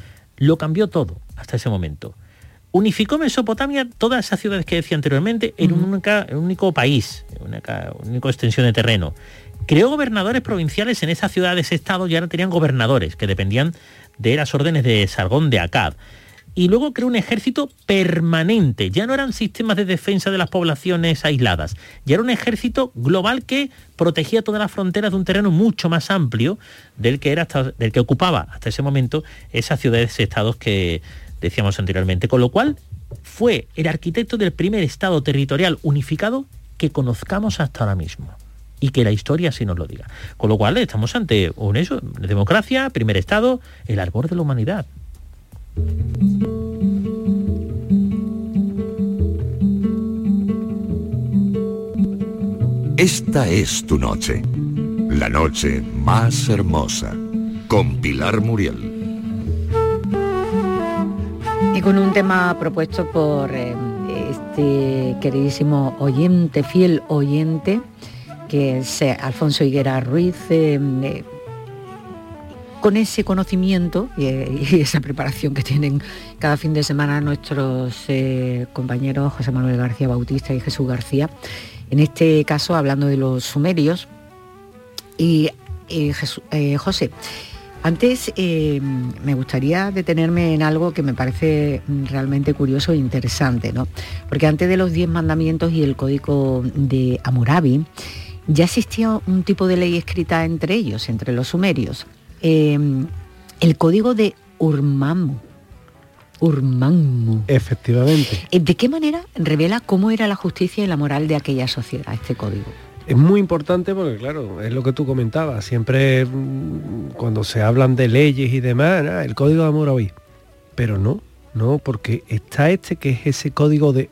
Speaker 17: lo cambió todo hasta ese momento. Unificó Mesopotamia, todas esas ciudades que decía anteriormente, en un, única, en un único país, en una, una única extensión de terreno. Creó gobernadores provinciales en esas ciudades-estados y ahora tenían gobernadores que dependían de las órdenes de Sargón de Akkad. Y luego creó un ejército permanente. Ya no eran sistemas de defensa de las poblaciones aisladas. Ya era un ejército global que protegía todas las fronteras de un terreno mucho más amplio del que, era hasta, del que ocupaba hasta ese momento esas ciudades-estados que decíamos anteriormente, con lo cual fue el arquitecto del primer estado territorial unificado que conozcamos hasta ahora mismo y que la historia así nos lo diga. Con lo cual estamos ante un eso, democracia, primer estado, el árbol de la humanidad.
Speaker 1: Esta es tu noche, la noche más hermosa, con Pilar Muriel.
Speaker 15: Y con un tema propuesto por eh, este queridísimo oyente, fiel oyente, que es eh, Alfonso Higuera Ruiz, eh, eh, con ese conocimiento y, y esa preparación que tienen cada fin de semana nuestros eh, compañeros José Manuel García Bautista y Jesús García, en este caso hablando de los sumerios. Y eh, Jesús, eh, José, antes eh, me gustaría detenerme en algo que me parece realmente curioso e interesante, ¿no? Porque antes de los diez mandamientos y el código de Hammurabi, ya existía un tipo de ley escrita entre ellos, entre los sumerios. Eh, el código de Ur-Mammu. Ur-Mammu.
Speaker 16: Efectivamente.
Speaker 15: ¿De qué manera revela cómo era la justicia y la moral de aquella sociedad, este código?
Speaker 16: Es muy importante porque, claro, es lo que tú comentabas. Siempre cuando se hablan de leyes y demás, ¿no? El código de Hammurabi. Pero no, no, porque está este que es ese código de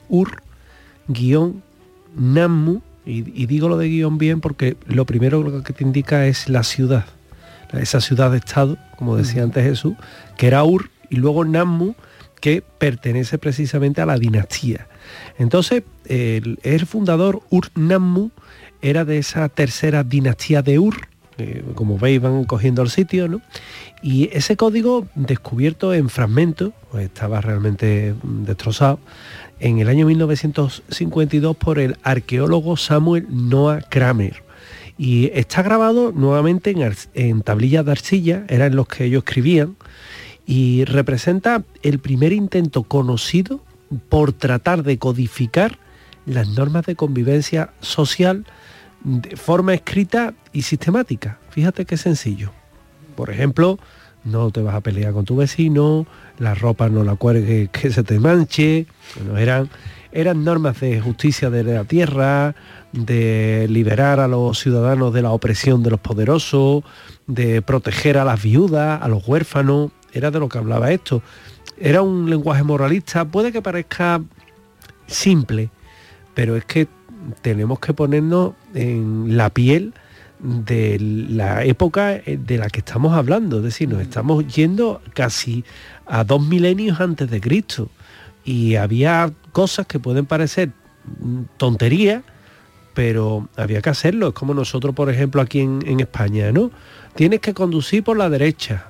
Speaker 16: Ur-Nammu. Y, y digo lo de guión bien porque lo primero que te indica es la ciudad. Esa ciudad-estado, como decía antes Jesús, que era Ur, y luego Nammu, que pertenece precisamente a la dinastía. Entonces, el, el fundador Ur-Nammu era de esa tercera dinastía de Ur, eh, como veis van cogiendo el sitio, ¿no? Y ese código, descubierto en fragmentos, pues estaba realmente destrozado, en el año mil novecientos cincuenta y dos por el arqueólogo Samuel Noah Kramer. Y está grabado nuevamente en, en tablillas de arcilla, eran los que ellos escribían, y representa el primer intento conocido por tratar de codificar las normas de convivencia social de forma escrita y sistemática. Fíjate qué sencillo. Por ejemplo, no te vas a pelear con tu vecino, la ropa no la cuelgues que se te manche. Bueno, eran, eran normas de justicia de la tierra, de liberar a los ciudadanos de la opresión de los poderosos, de proteger a las viudas, a los huérfanos. Era de lo que hablaba esto. Era un lenguaje moralista, puede que parezca simple, pero es que tenemos que ponernos en la piel de la época de la que estamos hablando, es decir, nos estamos yendo casi a dos milenios antes de Cristo, y había cosas que pueden parecer tonterías, pero había que hacerlo. Es como nosotros, por ejemplo, aquí en, en España, ¿no? Tienes que conducir por la derecha.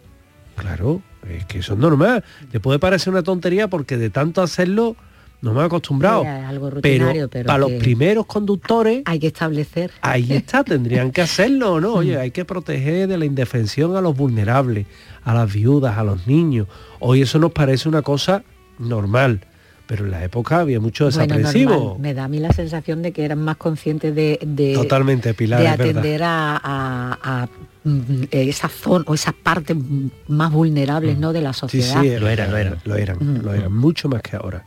Speaker 16: Claro, es que eso es normal. Le puede parecer una tontería porque de tanto hacerlo nos hemos acostumbrado.
Speaker 15: Era algo rutinario, pero,
Speaker 16: pero para los primeros conductores
Speaker 15: hay que establecer.
Speaker 16: Ahí está, tendrían que hacerlo, ¿no? Oye, hay que proteger de la indefensión a los vulnerables, a las viudas, a los niños. Hoy eso nos parece una cosa normal, pero en la época había mucho desaprensivo.
Speaker 15: Bueno, me da a mí la sensación de que eran más conscientes de, de
Speaker 16: totalmente, Pilar,
Speaker 15: de
Speaker 16: es
Speaker 15: atender a, a, a esa zona o esas partes más vulnerables, ¿no?, de la sociedad.
Speaker 16: Sí, sí, lo eran, lo eran, lo eran, mm. lo eran mucho más que ahora.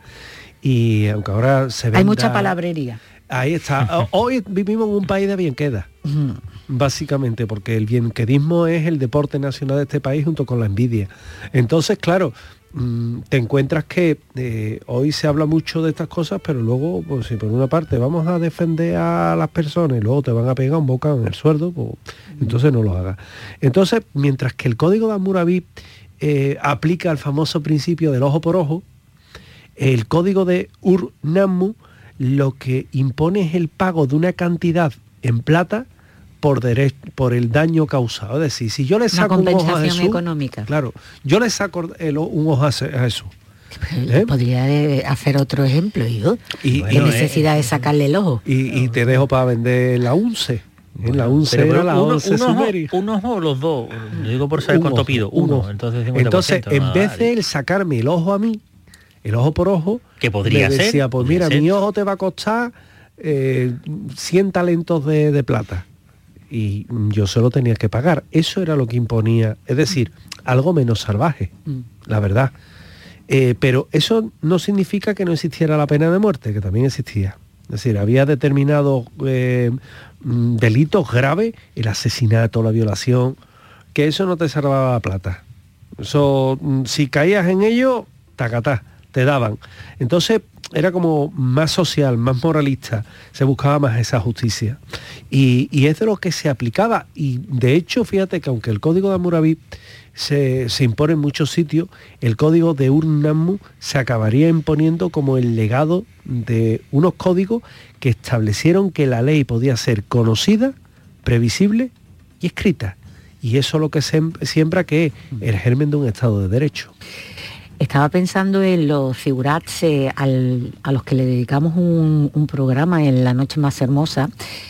Speaker 16: Y aunque ahora se venda,
Speaker 15: hay mucha palabrería.
Speaker 16: Ahí está. Hoy vivimos en un país de bienqueda, mm. básicamente, porque el bienquedismo es el deporte nacional de este país junto con la envidia. Entonces, claro, te encuentras que eh, hoy se habla mucho de estas cosas, pero luego, pues si por una parte vamos a defender a las personas y luego te van a pegar un bocado en el sueldo, pues entonces no lo hagas. Entonces, mientras que el Código de Hammurabi eh, aplica el famoso principio del ojo por ojo, el Código de Ur-Nammu lo que impone es el pago de una cantidad en plata por, derecho, por el daño causado. Es decir, si yo le saco
Speaker 15: una
Speaker 16: un ojo a Jesús,
Speaker 15: económica.
Speaker 16: Claro, yo le saco el, un ojo a Jesús.
Speaker 15: ¿Eh? Podría hacer otro ejemplo, hijo. Y, ¿Qué bueno, necesidad eh, de sacarle el ojo?
Speaker 16: Y, y te dejo para vender la unce. Bueno, la unce
Speaker 17: pero, pero
Speaker 16: era la
Speaker 17: uno,
Speaker 16: once
Speaker 17: un ojo,
Speaker 16: sumeria.
Speaker 17: un ojo o los dos. Yo digo por saber un cuánto ojo, pido. Uno. uno. Entonces,
Speaker 16: entonces en vez de él sacarme el ojo a mí, el ojo por ojo,
Speaker 17: que podría
Speaker 16: le decía,
Speaker 17: ser,
Speaker 16: pues mira, ser. mi ojo te va a costar eh, cien talentos de, de plata. Y yo se lo tenía que pagar. Eso era lo que imponía, es decir, algo menos salvaje, mm. la verdad. Eh, pero eso no significa que no existiera la pena de muerte, que también existía. Es decir, había determinados eh, delitos graves, el asesinato, la violación, que eso no te salvaba la plata. Eso, si caías en ello, tacatá, te daban. Entonces era como más social, más moralista, se buscaba más esa justicia. Y, y es de lo que se aplicaba. Y de hecho, fíjate que aunque el Código de Hammurabi se, se impone en muchos sitios, el Código de Ur-Nammu se acabaría imponiendo como el legado de unos códigos que establecieron que la ley podía ser conocida, previsible y escrita. Y eso es lo que se siembra, que es el germen de un Estado de Derecho.
Speaker 15: Estaba pensando en los figurats eh, al, a los que le dedicamos un, un programa en La Noche Más Hermosa,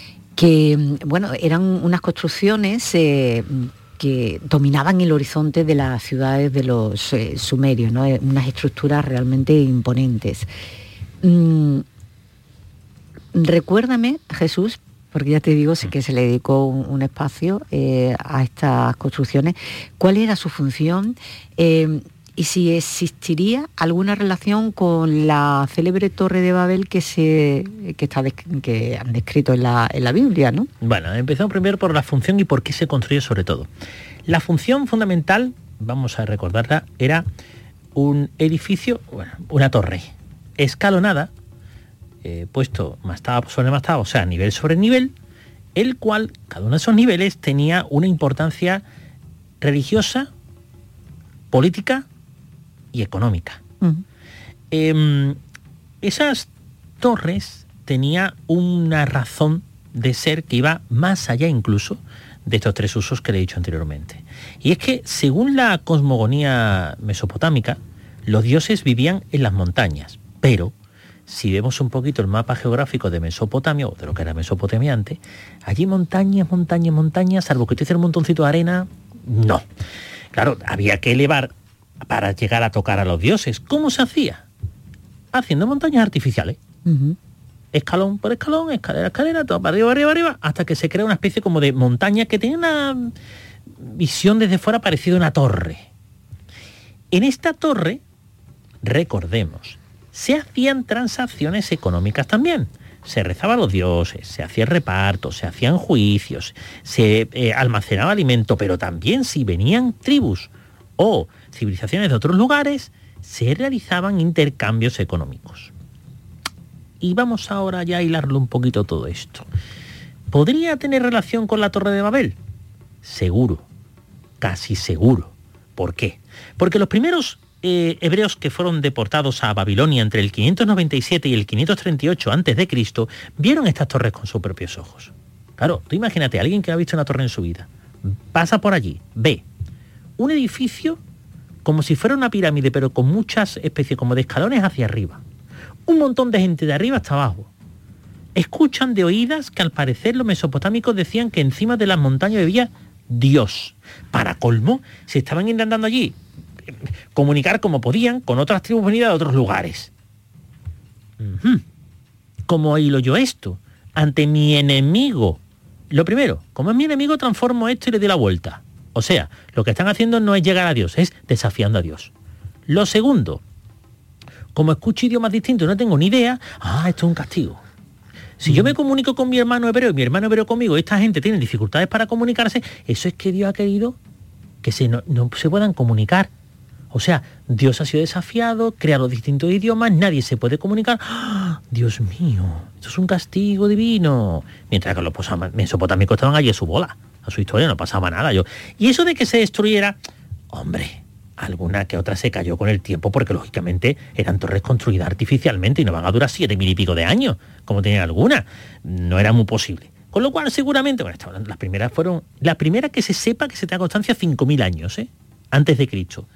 Speaker 15: que bueno, eran unas construcciones eh, que dominaban el horizonte de las ciudades de los eh, sumerios, ¿no? Unas estructuras realmente imponentes. Mm, recuérdame, Jesús, porque ya te digo, sí que se le dedicó un, un espacio eh, a estas construcciones, ¿cuál era su función? Eh, y si existiría alguna relación con la célebre Torre de Babel que se que está que han descrito en la, en la Biblia, ¿no?
Speaker 17: Bueno, empezamos primero por la función y por qué se construye sobre todo. La función fundamental, vamos a recordarla, era un edificio, bueno, una torre escalonada, eh, puesto mastaba sobre mastaba, o sea, nivel sobre nivel, el cual, cada uno de esos niveles tenía una importancia religiosa, política y económica. Uh-huh. Eh, esas torres tenía una razón de ser que iba más allá incluso de estos tres usos que le he dicho anteriormente. Y es que, según la cosmogonía mesopotámica, los dioses vivían en las montañas, pero si vemos un poquito el mapa geográfico de Mesopotamia, o de lo que era Mesopotamia antes, allí montañas, montañas, montañas, salvo que te hiciera un montoncito de arena, no. Claro, había que elevar para llegar a tocar a los dioses. ¿Cómo se hacía? Haciendo montañas artificiales.
Speaker 15: Uh-huh.
Speaker 17: Escalón por escalón, escalera, escalera, todo para arriba, arriba, arriba, hasta que se crea una especie como de montaña que tenía una visión desde fuera parecida a una torre. En esta torre, recordemos, se hacían transacciones económicas también. Se rezaba a los dioses, se hacía reparto, se hacían juicios, se eh, almacenaba alimento, pero también si venían tribus o civilizaciones de otros lugares, se realizaban intercambios económicos. Y vamos ahora ya a hilarlo un poquito todo esto. ¿Podría tener relación con la Torre de Babel? Seguro, casi seguro. ¿Por qué? Porque los primeros eh, hebreos que fueron deportados a Babilonia entre el quinientos noventa y siete y el quinientos treinta y ocho antes de Cristo vieron estas torres con sus propios ojos. Claro, tú imagínate, alguien que ha visto una torre en su vida, pasa por allí, ve un edificio como si fuera una pirámide, pero con muchas especies como de escalones hacia arriba. Un montón de gente de arriba hasta abajo. Escuchan de oídas que al parecer los mesopotámicos decían que encima de las montañas vivía Dios. Para colmo, se estaban intentando allí comunicar como podían con otras tribus venidas de otros lugares. Uh-huh. ¿Cómo hilo yo esto? Ante mi enemigo. Lo primero, como es mi enemigo, transformo esto y le doy la vuelta. O sea, lo que están haciendo no es llegar a Dios, es desafiando a Dios. Lo segundo, como escucho idiomas distintos y no tengo ni idea, ah, esto es un castigo. Si yo me comunico con mi hermano hebreo y mi hermano hebreo conmigo, esta gente tiene dificultades para comunicarse, eso es que Dios ha querido que se no, no se puedan comunicar. O sea, Dios ha sido desafiado, crea los distintos idiomas, nadie se puede comunicar. ¡Ah! Dios mío, esto es un castigo divino. Mientras que los mesopotámicos estaban allí a su bola, a su historia, no pasaba nada. Yo. Y eso de que se destruyera, hombre, alguna que otra se cayó con el tiempo porque lógicamente eran torres construidas artificialmente y no van a durar siete mil y pico de años, como tenían algunas. No era muy posible. Con lo cual seguramente, bueno, las primeras fueron, la primera que se sepa que se tenga constancia cinco mil años, ¿eh? Antes de Cristo.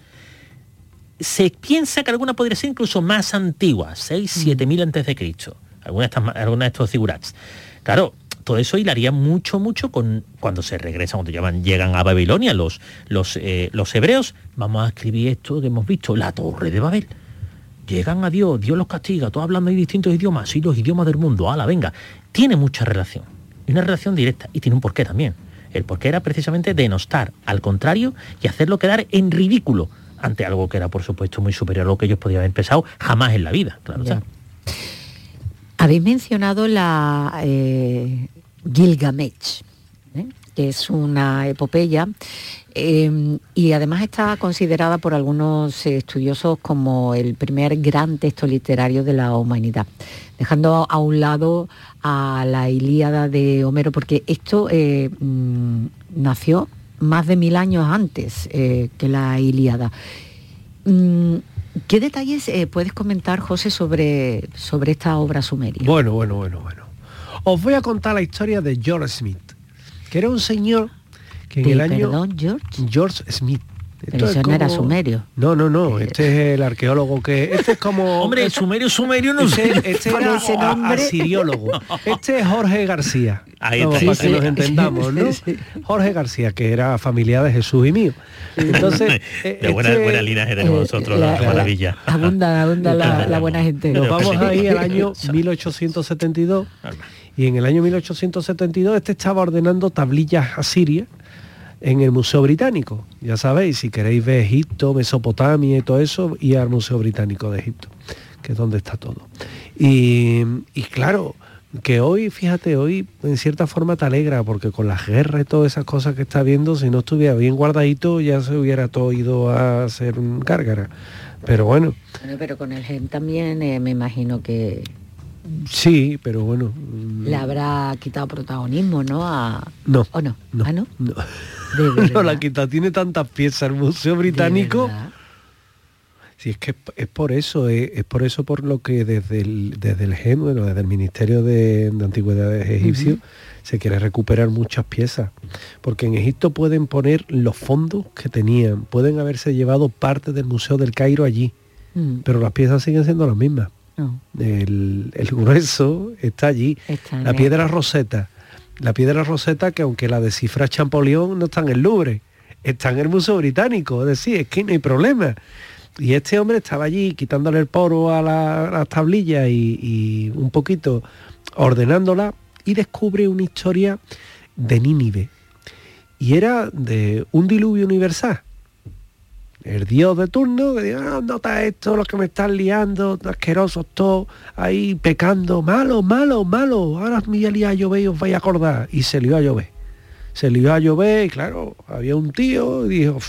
Speaker 17: Se piensa que alguna podría ser incluso más antigua, seis, siete mil antes de Cristo. Algunas de, estas, algunas de estos zigurats. Claro, todo eso hilaría mucho, mucho con cuando se regresan, cuando llegan, llegan a Babilonia los, los, eh, los hebreos. Vamos a escribir esto que hemos visto, la Torre de Babel. Llegan a Dios, Dios los castiga, todos hablando de distintos idiomas, sí, los idiomas del mundo, ala, venga. Tiene mucha relación, y una relación directa, y tiene un porqué también. El porqué era precisamente denostar al contrario y hacerlo quedar en ridículo ante algo que era, por supuesto, muy superior a lo que ellos podían haber pensado jamás en la vida, claro.
Speaker 15: Ya. Habéis mencionado la eh, Gilgamesh, ¿eh? que es una epopeya, eh, y además está considerada por algunos estudiosos como el primer gran texto literario de la humanidad, dejando a un lado a la Ilíada de Homero, porque esto eh, mmm, nació más de mil años antes eh, que la Ilíada. Mm, ¿Qué detalles eh, puedes comentar, José, sobre, sobre esta obra sumeria?
Speaker 16: Bueno, bueno, bueno, bueno. Os voy a contar la historia de George Smith, que era un señor que en
Speaker 15: de,
Speaker 16: el año...
Speaker 15: Perdón, George.
Speaker 16: George Smith.
Speaker 15: Pero eso
Speaker 16: como...
Speaker 15: no era sumerio.
Speaker 16: No, no, no. Este es el arqueólogo que... Este es como...
Speaker 17: Hombre, el sumerio, sumerio no sé.
Speaker 16: Este, este era ese nombre... asiriólogo. Este es Jorge García.
Speaker 17: Ahí está.
Speaker 16: No,
Speaker 17: Sí,
Speaker 16: para
Speaker 17: sí.
Speaker 16: que nos entendamos, ¿no?
Speaker 15: Sí.
Speaker 16: Jorge García, que era familiar de Jesús y mío. Entonces...
Speaker 17: de buena,
Speaker 16: este,
Speaker 17: buena linaje tenemos nosotros, la, la maravilla.
Speaker 15: Abunda, abunda la, la buena gente.
Speaker 16: Nos vamos ahí al año mil ochocientos setenta y dos. Y en el año mil ochocientos setenta y dos este estaba ordenando tablillas asirias en el Museo Británico. Ya sabéis, si queréis ver Egipto, Mesopotamia y todo eso, y al Museo Británico de Egipto, que es donde está todo. Y, y claro, que hoy, fíjate, hoy en cierta forma te alegra, porque con las guerras y todas esas cosas que está viendo, si no estuviera bien guardadito, ya se hubiera todo ido a hacer un gárgara. Pero bueno.
Speaker 15: Bueno, pero con el G E M también eh, me imagino que...
Speaker 16: Sí, pero bueno.
Speaker 15: Le habrá quitado protagonismo, ¿no? A...
Speaker 16: No.
Speaker 15: ¿O no?
Speaker 16: no
Speaker 15: ¿Ah, no?
Speaker 16: No.
Speaker 15: De verdad.
Speaker 16: No, la quita, tiene tantas piezas el Museo Británico. Sí, es que es, es por eso, es, es por eso por lo que desde el, desde el G E M, bueno, desde el Ministerio de, de Antigüedades egipcio, uh-huh. se quiere recuperar muchas piezas. Porque en Egipto pueden poner los fondos que tenían, pueden haberse llevado parte del Museo del Cairo allí, uh-huh. pero las piezas siguen siendo las mismas. No. El, el grueso está allí. Está la piedra el... roseta. La piedra roseta que aunque la descifra Champollion no está en el Louvre, está en el Museo Británico, es decir, es que no hay problema. Y este hombre estaba allí quitándole el polvo a, la, a las tablillas y, y un poquito ordenándola, y descubre una historia de Nínive. Y era de un diluvio universal. El dios de turno que dice, ah, nota esto, lo que me están liando, asquerosos todos, ahí pecando, malo, malo, malo, ahora me voy a llover y os vais a acordar. Y se lió a llover. Se lió a llover y claro, había un tío y dijo,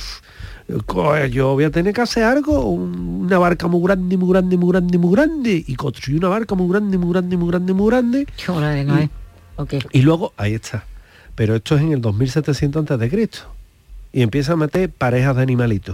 Speaker 16: yo voy a tener que hacer algo, una barca muy grande, muy grande, muy grande, muy grande, y construyó una barca muy grande, muy grande, muy grande, muy grande.
Speaker 15: Y, okay.
Speaker 16: y luego, ahí está. Pero esto es en el dos mil setecientos antes de Cristo. Y empieza a meter parejas de animalitos.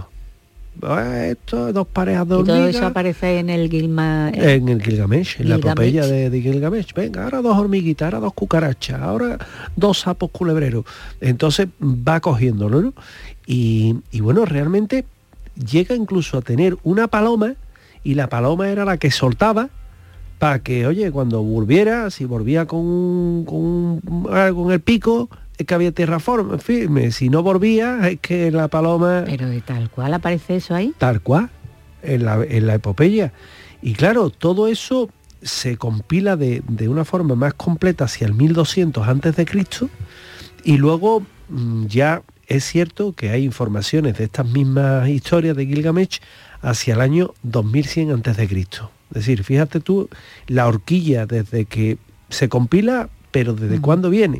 Speaker 16: Esto, dos parejas de hormigas.
Speaker 15: Y todo eso aparece en el Gilma,
Speaker 16: eh, en el Gilgamesh, en
Speaker 15: Gilgamesh.
Speaker 16: la epopeya de, de Gilgamesh. Venga, ahora dos hormiguitas, ahora dos cucarachas, ahora dos sapos culebreros. Entonces va cogiéndolo, ¿no? Y, y bueno, realmente llega incluso a tener una paloma, y la paloma era la que soltaba para que, oye, cuando volviera, si volvía con, con algo en el pico, es que había tierra firme, si no volvía, es que la paloma...
Speaker 15: Pero de tal cual aparece eso ahí.
Speaker 16: Tal cual, en la, en la epopeya. Y claro, todo eso se compila de, de una forma más completa hacia el mil doscientos antes de Cristo, y luego ya es cierto que hay informaciones de estas mismas historias de Gilgamesh hacia el año dos mil cien antes de Cristo. Es decir, fíjate tú, la horquilla desde que se compila, pero desde uh-huh. cuándo viene.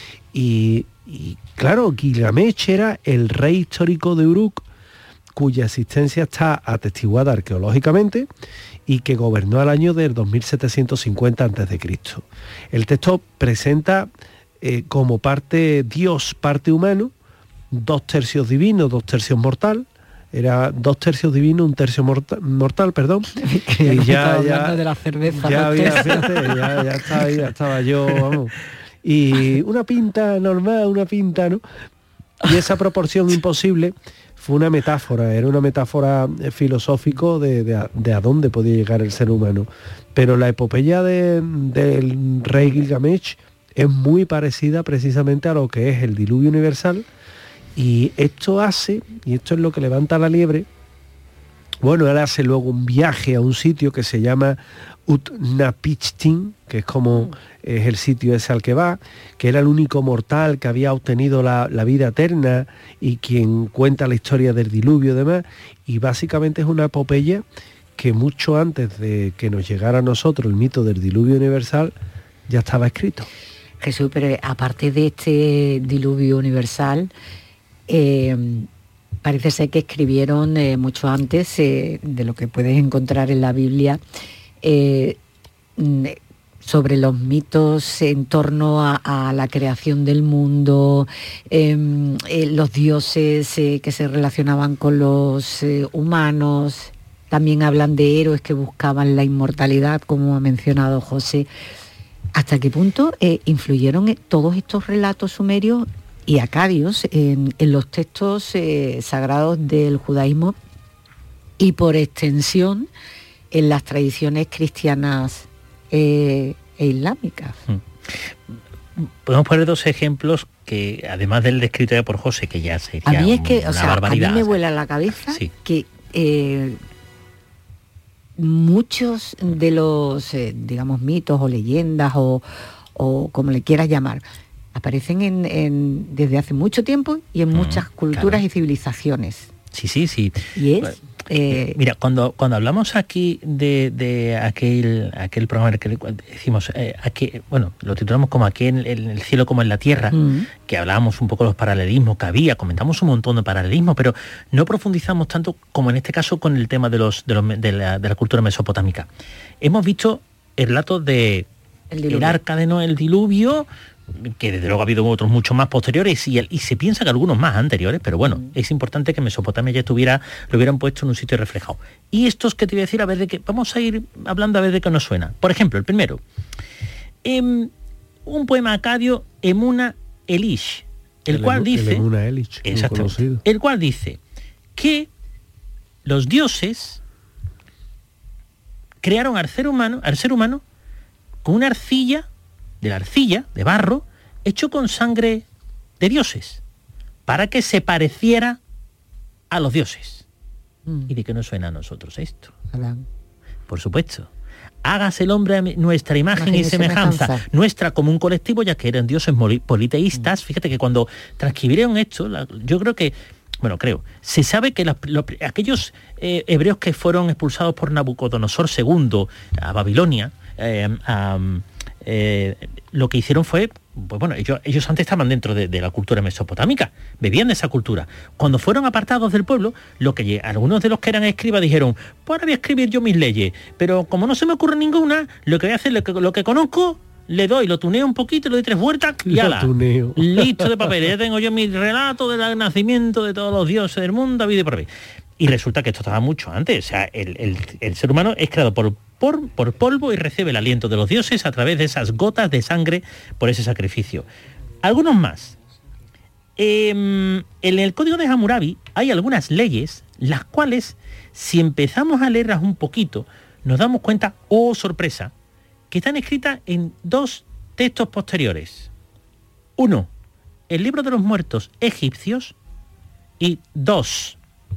Speaker 16: Y, y claro, Gilgamesh era el rey histórico de Uruk, cuya existencia está atestiguada arqueológicamente y que gobernó al año del dos mil setecientos cincuenta antes de Cristo. El texto presenta eh, como parte Dios, parte humano, dos tercios divino, dos tercios mortal. Era dos tercios divino, un tercio mortal, mortal perdón.
Speaker 15: Y ya, ya, de la cerveza,
Speaker 16: ya, había, fíjate, ya, ya, estaba, ya estaba yo, vamos. Y una pinta normal, una pinta, ¿no? Y esa proporción imposible fue una metáfora, era una metáfora filosófico de, de, de a dónde podía llegar el ser humano. Pero la epopeya de, del rey Gilgamesh es muy parecida precisamente a lo que es el diluvio universal, y esto hace, y esto es lo que levanta la liebre, bueno, él hace luego un viaje a un sitio que se llama Utnapishtim, que es como es el sitio ese al que va, que era el único mortal que había obtenido la, la vida eterna y quien cuenta la historia del diluvio y demás, y básicamente es una epopeya que mucho antes de que nos llegara a nosotros el mito del diluvio universal ya estaba escrito.
Speaker 15: Jesús, pero aparte de este diluvio universal, eh, parece ser que escribieron eh, mucho antes eh, de lo que puedes encontrar en la Biblia, eh, sobre los mitos en torno a, a la creación del mundo, eh, eh, los dioses eh, que se relacionaban con los eh, humanos. También hablan de héroes que buscaban la inmortalidad, como ha mencionado José. ¿Hasta qué punto eh, influyeron todos estos relatos sumerios y acadios en, en los textos eh, sagrados del judaísmo y por extensión en las tradiciones cristianas eh, e islámicas?
Speaker 17: Podemos poner dos ejemplos que, además del descrito ya por José, que ya sería
Speaker 15: a mí es que,
Speaker 17: una
Speaker 15: o sea,
Speaker 17: barbaridad.
Speaker 15: A mí me vuela la cabeza sí. que eh, muchos de los, eh, digamos, mitos o leyendas o, o como le quieras llamar, aparecen en, en, desde hace mucho tiempo y en mm, muchas culturas claro. y civilizaciones.
Speaker 17: Sí, sí, sí.
Speaker 15: Y es... Eh,
Speaker 17: Mira, cuando cuando hablamos aquí de, de aquel aquel programa que decimos, eh, aquí, bueno, lo titulamos como aquí en, en el cielo como en la tierra, uh-huh. que hablábamos un poco de los paralelismos que había, comentamos un montón de paralelismos, pero no profundizamos tanto como en este caso con el tema de los de, los, de, la, de la cultura mesopotámica. Hemos visto el relato de el, el arca de Noé, el diluvio, que desde luego ha habido otros mucho más posteriores y, el, y se piensa que algunos más anteriores, pero bueno, mm. es importante que Mesopotamia ya estuviera, lo hubieran puesto en un sitio reflejado. Y estos que te voy a decir, a ver de qué, vamos a ir hablando a ver de qué nos suena. Por ejemplo, el primero, eh, un poema acadio, Emuna Elish, el, el cual emu, dice,
Speaker 16: el Emuna Elish,
Speaker 17: exacto, el cual dice que los dioses crearon al ser humano, al ser humano con una arcilla, de la arcilla, de barro, hecho con sangre de dioses, para que se pareciera a los dioses. Mm. ¿Y de qué nos suena a nosotros esto?
Speaker 15: Hola.
Speaker 17: Por supuesto. Hágase el hombre a nuestra imagen, imagen y semejanza. semejanza, nuestra como un colectivo, ya que eran dioses politeístas. Mm. Fíjate que cuando transcribieron esto, la, yo creo que, bueno, creo, se sabe que la, lo, aquellos eh, hebreos que fueron expulsados por Nabucodonosor segundo a Babilonia, eh, a, eh, lo que hicieron fue, pues bueno, ellos, ellos antes estaban dentro de, de la cultura mesopotámica, bebían de esa cultura. Cuando fueron apartados del pueblo, lo que algunos de los que eran escribas dijeron, pues ahora voy a escribir yo mis leyes, pero como no se me ocurre ninguna, lo que voy a hacer, lo que, lo que conozco, le doy, lo tuneo un poquito, le doy tres vueltas y ala, listo de papel. Ya tengo yo mi relato del nacimiento de todos los dioses del mundo, vida y por haber. Y resulta que esto estaba mucho antes. O sea, el, el, el ser humano es creado por, por, por polvo y recibe el aliento de los dioses a través de esas gotas de sangre por ese sacrificio. Algunos más. Eh, en el Código de Hammurabi hay algunas leyes, las cuales, si empezamos a leerlas un poquito, nos damos cuenta, oh sorpresa, que están escritas en dos textos posteriores. Uno, el libro de los muertos egipcios, y dos,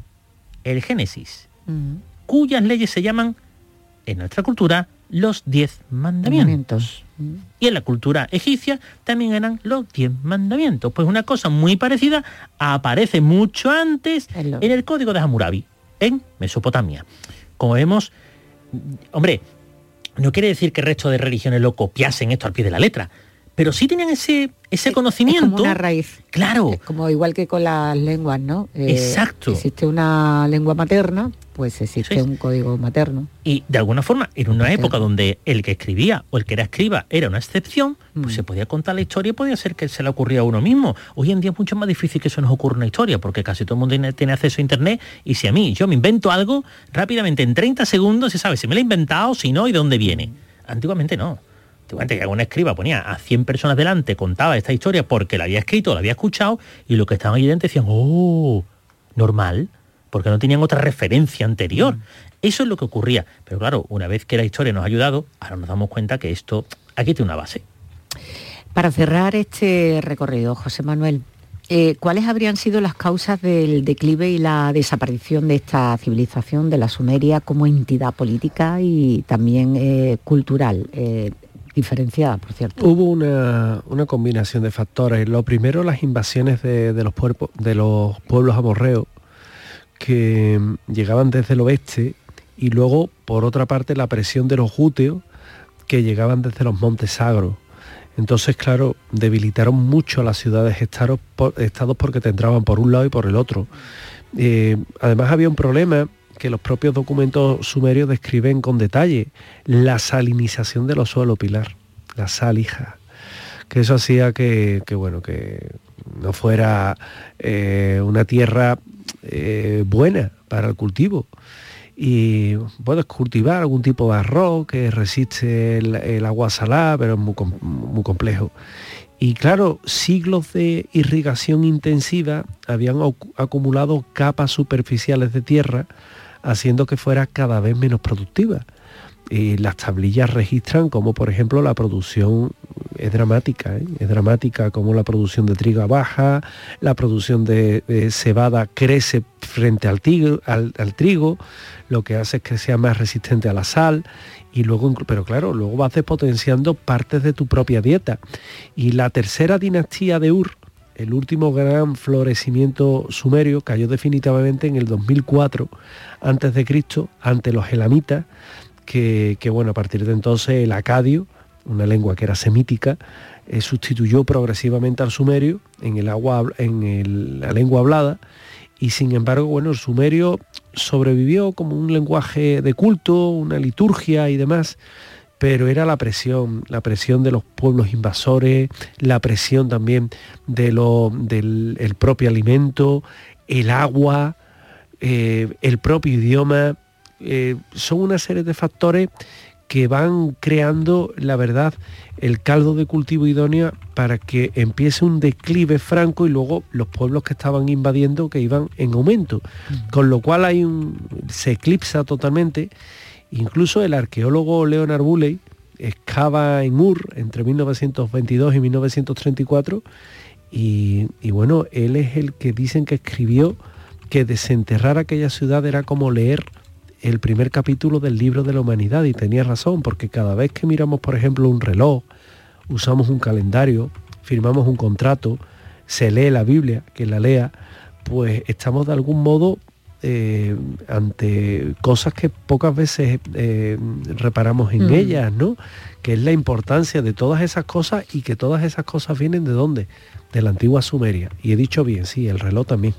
Speaker 17: el Génesis, mm. cuyas leyes se llaman, en nuestra cultura, los diez mandamientos. Mm. Y en la cultura egipcia también eran los diez mandamientos. Pues una cosa muy parecida aparece mucho antes Hello. en el Código de Hammurabi, en Mesopotamia. Como vemos, hombre, no quiere decir que el resto de religiones lo copiasen esto al pie de la letra, pero sí tenían ese, ese es, conocimiento.
Speaker 15: Es como una raíz.
Speaker 17: Claro.
Speaker 15: Es como igual que con las lenguas, ¿no? Eh,
Speaker 17: Exacto.
Speaker 15: Existe una lengua materna, pues existe sí. un código materno.
Speaker 17: Y de alguna forma, en una materno. época donde el que escribía o el que era escriba era una excepción, pues mm. se podía contar la historia y podía ser que se le ocurría a uno mismo. Hoy en día es mucho más difícil que eso nos ocurra una historia, porque casi todo el mundo tiene acceso a internet, y si a mí yo me invento algo, rápidamente en treinta segundos se sabe si me lo he inventado, si no y de dónde viene. Antiguamente no. Antiguamente que algún escriba ponía a cien personas delante, contaba esta historia porque la había escrito, la había escuchado, y los que estaban ahí dentro decían, oh, normal, porque no tenían otra referencia anterior. Mm. Eso es lo que ocurría. Pero claro, una vez que la historia nos ha ayudado, ahora nos damos cuenta que esto, aquí tiene una base.
Speaker 15: Para cerrar este recorrido, José Manuel, eh, ¿cuáles habrían sido las causas del declive y la desaparición de esta civilización, de la Sumeria, como entidad política y también eh, cultural? Eh, diferenciada, por cierto.
Speaker 16: Hubo una, una combinación de factores. Lo primero, las invasiones de, de, los, puerpos, de los pueblos amorreos que llegaban desde el oeste, y luego, por otra parte, la presión de los júteos que llegaban desde los montes sagros. Entonces, claro, debilitaron mucho a las ciudades estados, por, estados porque te entraban por un lado y por el otro. Eh, además había un problema que los propios documentos sumerios describen con detalle: la salinización de los suelos, Pilar, la salija, que eso hacía que, que bueno, que no fuera eh, una tierra eh, buena para el cultivo. Y puedes cultivar algún tipo de arroz que resiste el, el agua salada, pero es muy, muy complejo. Y claro, siglos de irrigación intensiva habían acumulado capas superficiales de tierra, haciendo que fuera cada vez menos productiva. Y las tablillas registran como, por ejemplo, la producción es dramática, ¿eh? es dramática como la producción de trigo baja, la producción de, de cebada crece frente al, tigre, al, al trigo, lo que hace es que sea más resistente a la sal, y luego, pero claro, luego vas despotenciando partes de tu propia dieta. Y la tercera dinastía de Ur, el último gran florecimiento sumerio, cayó definitivamente en el dos mil cuatro antes de Cristo ante los elamitas, que, que bueno, a partir de entonces el acadio, una lengua que era semítica, eh, sustituyó progresivamente al sumerio en, el agua, en el, la lengua hablada, y sin embargo, bueno, el sumerio sobrevivió como un lenguaje de culto, una liturgia y demás, pero era la presión, la presión de los pueblos invasores, la presión también de lo, del el propio alimento, el agua, eh, el propio idioma. Eh, son una serie de factores que van creando, la verdad, el caldo de cultivo idóneo para que empiece un declive franco, y luego los pueblos que estaban invadiendo que iban en aumento. Mm. Con lo cual hay un, se eclipsa totalmente. Incluso el arqueólogo Leonard Bulley excava en Ur entre mil novecientos veintidós y mil novecientos treinta y cuatro Y, y bueno, él es el que dicen que escribió que desenterrar aquella ciudad era como leer el primer capítulo del libro de la humanidad, y tenía razón, porque cada vez que miramos, por ejemplo, un reloj, usamos un calendario, firmamos un contrato, se lee la Biblia, que la lea, pues estamos de algún modo eh, ante cosas que pocas veces eh, reparamos en mm. ellas, ¿no? Que es la importancia de todas esas cosas, y que todas esas cosas vienen ¿de dónde? De la antigua Sumeria. Y he dicho bien, sí, el reloj también.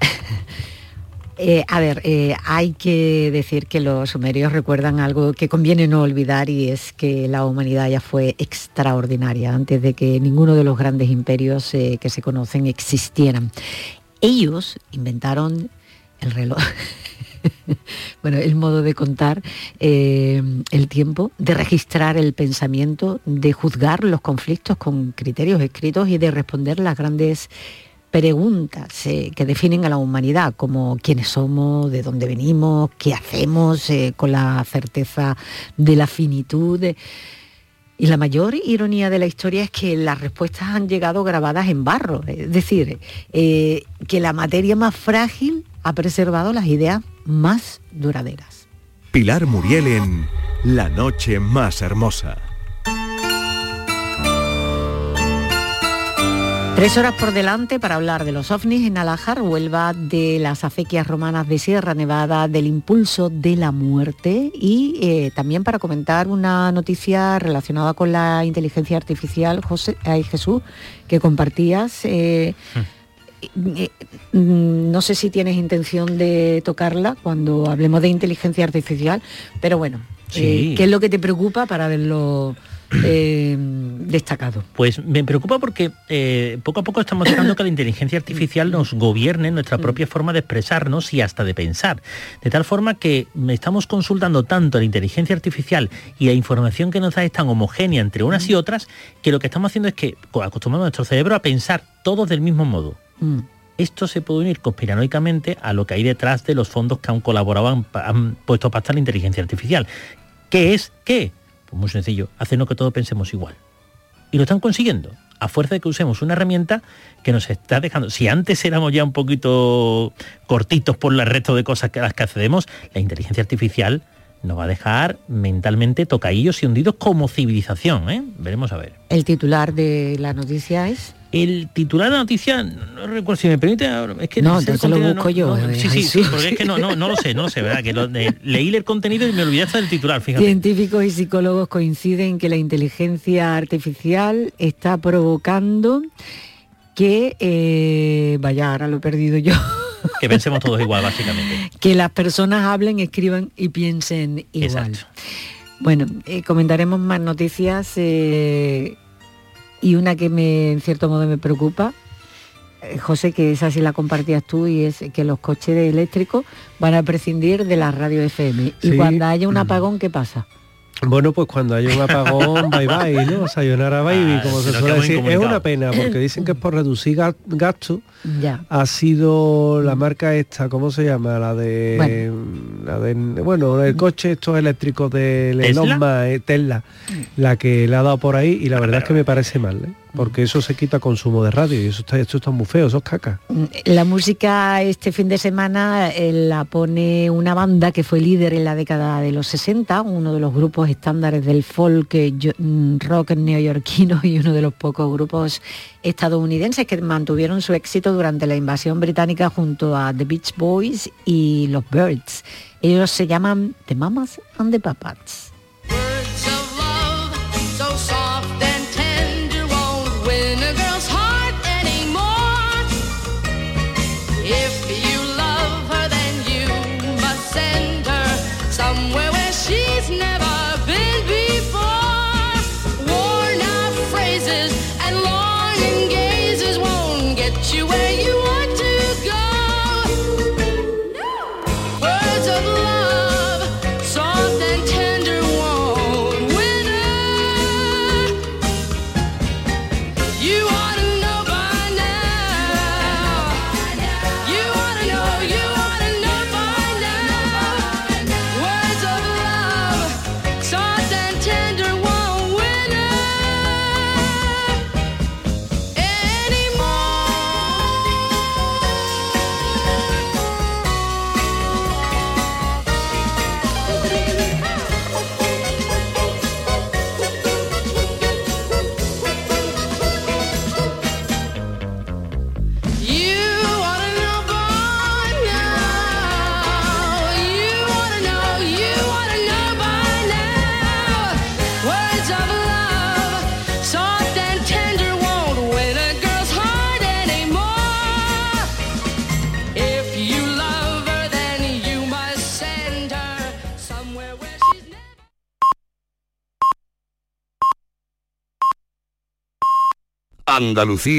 Speaker 15: Eh, a ver, eh, hay que decir que los sumerios recuerdan algo que conviene no olvidar, y es que la humanidad ya fue extraordinaria antes de que ninguno de los grandes imperios eh, que se conocen existieran. Ellos inventaron el reloj, bueno, el modo de contar eh, el tiempo, de registrar el pensamiento, de juzgar los conflictos con criterios escritos y de responder las grandes preguntas eh, que definen a la humanidad, como quiénes somos, de dónde venimos, qué hacemos, eh, con la certeza de la finitud. Y la mayor ironía de la historia es que las respuestas han llegado grabadas en barro, es decir, eh, que la materia más frágil ha preservado las ideas más duraderas.
Speaker 13: Pilar Muriel en La noche más hermosa.
Speaker 15: Tres horas por delante para hablar de los ovnis en Alájar, Huelva, de las acequias romanas de Sierra Nevada, del impulso de la muerte, y eh, también para comentar una noticia relacionada con la inteligencia artificial, José, ay, Jesús, que compartías. Eh, hmm. eh, no sé si tienes intención de tocarla cuando hablemos de inteligencia artificial, pero bueno, sí. eh, ¿qué es lo que te preocupa para verlo Eh, destacado?
Speaker 17: Pues me preocupa porque eh, poco a poco estamos dejando que la inteligencia artificial nos gobierne en nuestra propia forma de expresarnos y hasta de pensar, de tal forma que estamos consultando tanto la inteligencia artificial, y la información que nos da es tan homogénea entre unas y otras, que lo que estamos haciendo es que acostumbramos a nuestro cerebro a pensar todos del mismo modo. Mm. Esto se puede unir conspiranoicamente a lo que hay detrás de los fondos que han colaborado, han, han puesto a pactar la inteligencia artificial. ¿Qué es qué? Pues muy sencillo, hacernos que todos pensemos igual. Y lo están consiguiendo, a fuerza de que usemos una herramienta que nos está dejando... Si antes éramos ya un poquito cortitos por el resto de cosas a las que accedemos, la inteligencia artificial nos va a dejar mentalmente tocaillos y hundidos como civilización, ¿eh? Veremos a ver.
Speaker 15: El titular de la noticia es...
Speaker 17: El titular de la noticia, no recuerdo, si me permite, es que...
Speaker 15: No, entonces lo busco no, yo.
Speaker 17: No, sí, sí, sí, porque es que no, no, no lo sé, no lo sé, ¿verdad? Que lo, de, leí el contenido y me olvidé hasta del titular, fíjate.
Speaker 15: Científicos y psicólogos coinciden que la inteligencia artificial está provocando que... Eh, vaya, ahora lo he perdido yo.
Speaker 17: Que pensemos todos igual, básicamente.
Speaker 15: Que las personas hablen, escriban y piensen igual. Exacto. Bueno, eh, comentaremos más noticias... Eh, y una que me, en cierto modo me preocupa, eh, José, que esa sí la compartías tú, y es que los coches eléctricos van a prescindir de la radio F M. Y sí. Cuando haya un apagón, ¿qué pasa?
Speaker 16: Bueno, pues cuando haya un apagón, bye bye, ¿no? Sayonara baby, ah, como se suele decir. Es una pena, porque dicen que es por reducir gastos.
Speaker 15: Ya.
Speaker 16: Ha sido la marca esta, ¿cómo se llama? La de... Bueno, la de, bueno el coche estos eléctricos de Elon Musk, Tesla, la que le ha dado por ahí, y la verdad es que me parece mal, ¿eh? Porque eso se quita consumo de radio, y eso está, esto está muy feo, eso es caca.
Speaker 15: La música este fin de semana eh, la pone una banda que fue líder en la década de los sesenta, uno de los grupos estándares del folk eh, rock neoyorquino, y uno de los pocos grupos estadounidenses que mantuvieron su éxito durante la invasión británica junto a The Beach Boys y los Byrds. Ellos se llaman The Mamas and the Papas.
Speaker 8: You
Speaker 1: Andalucía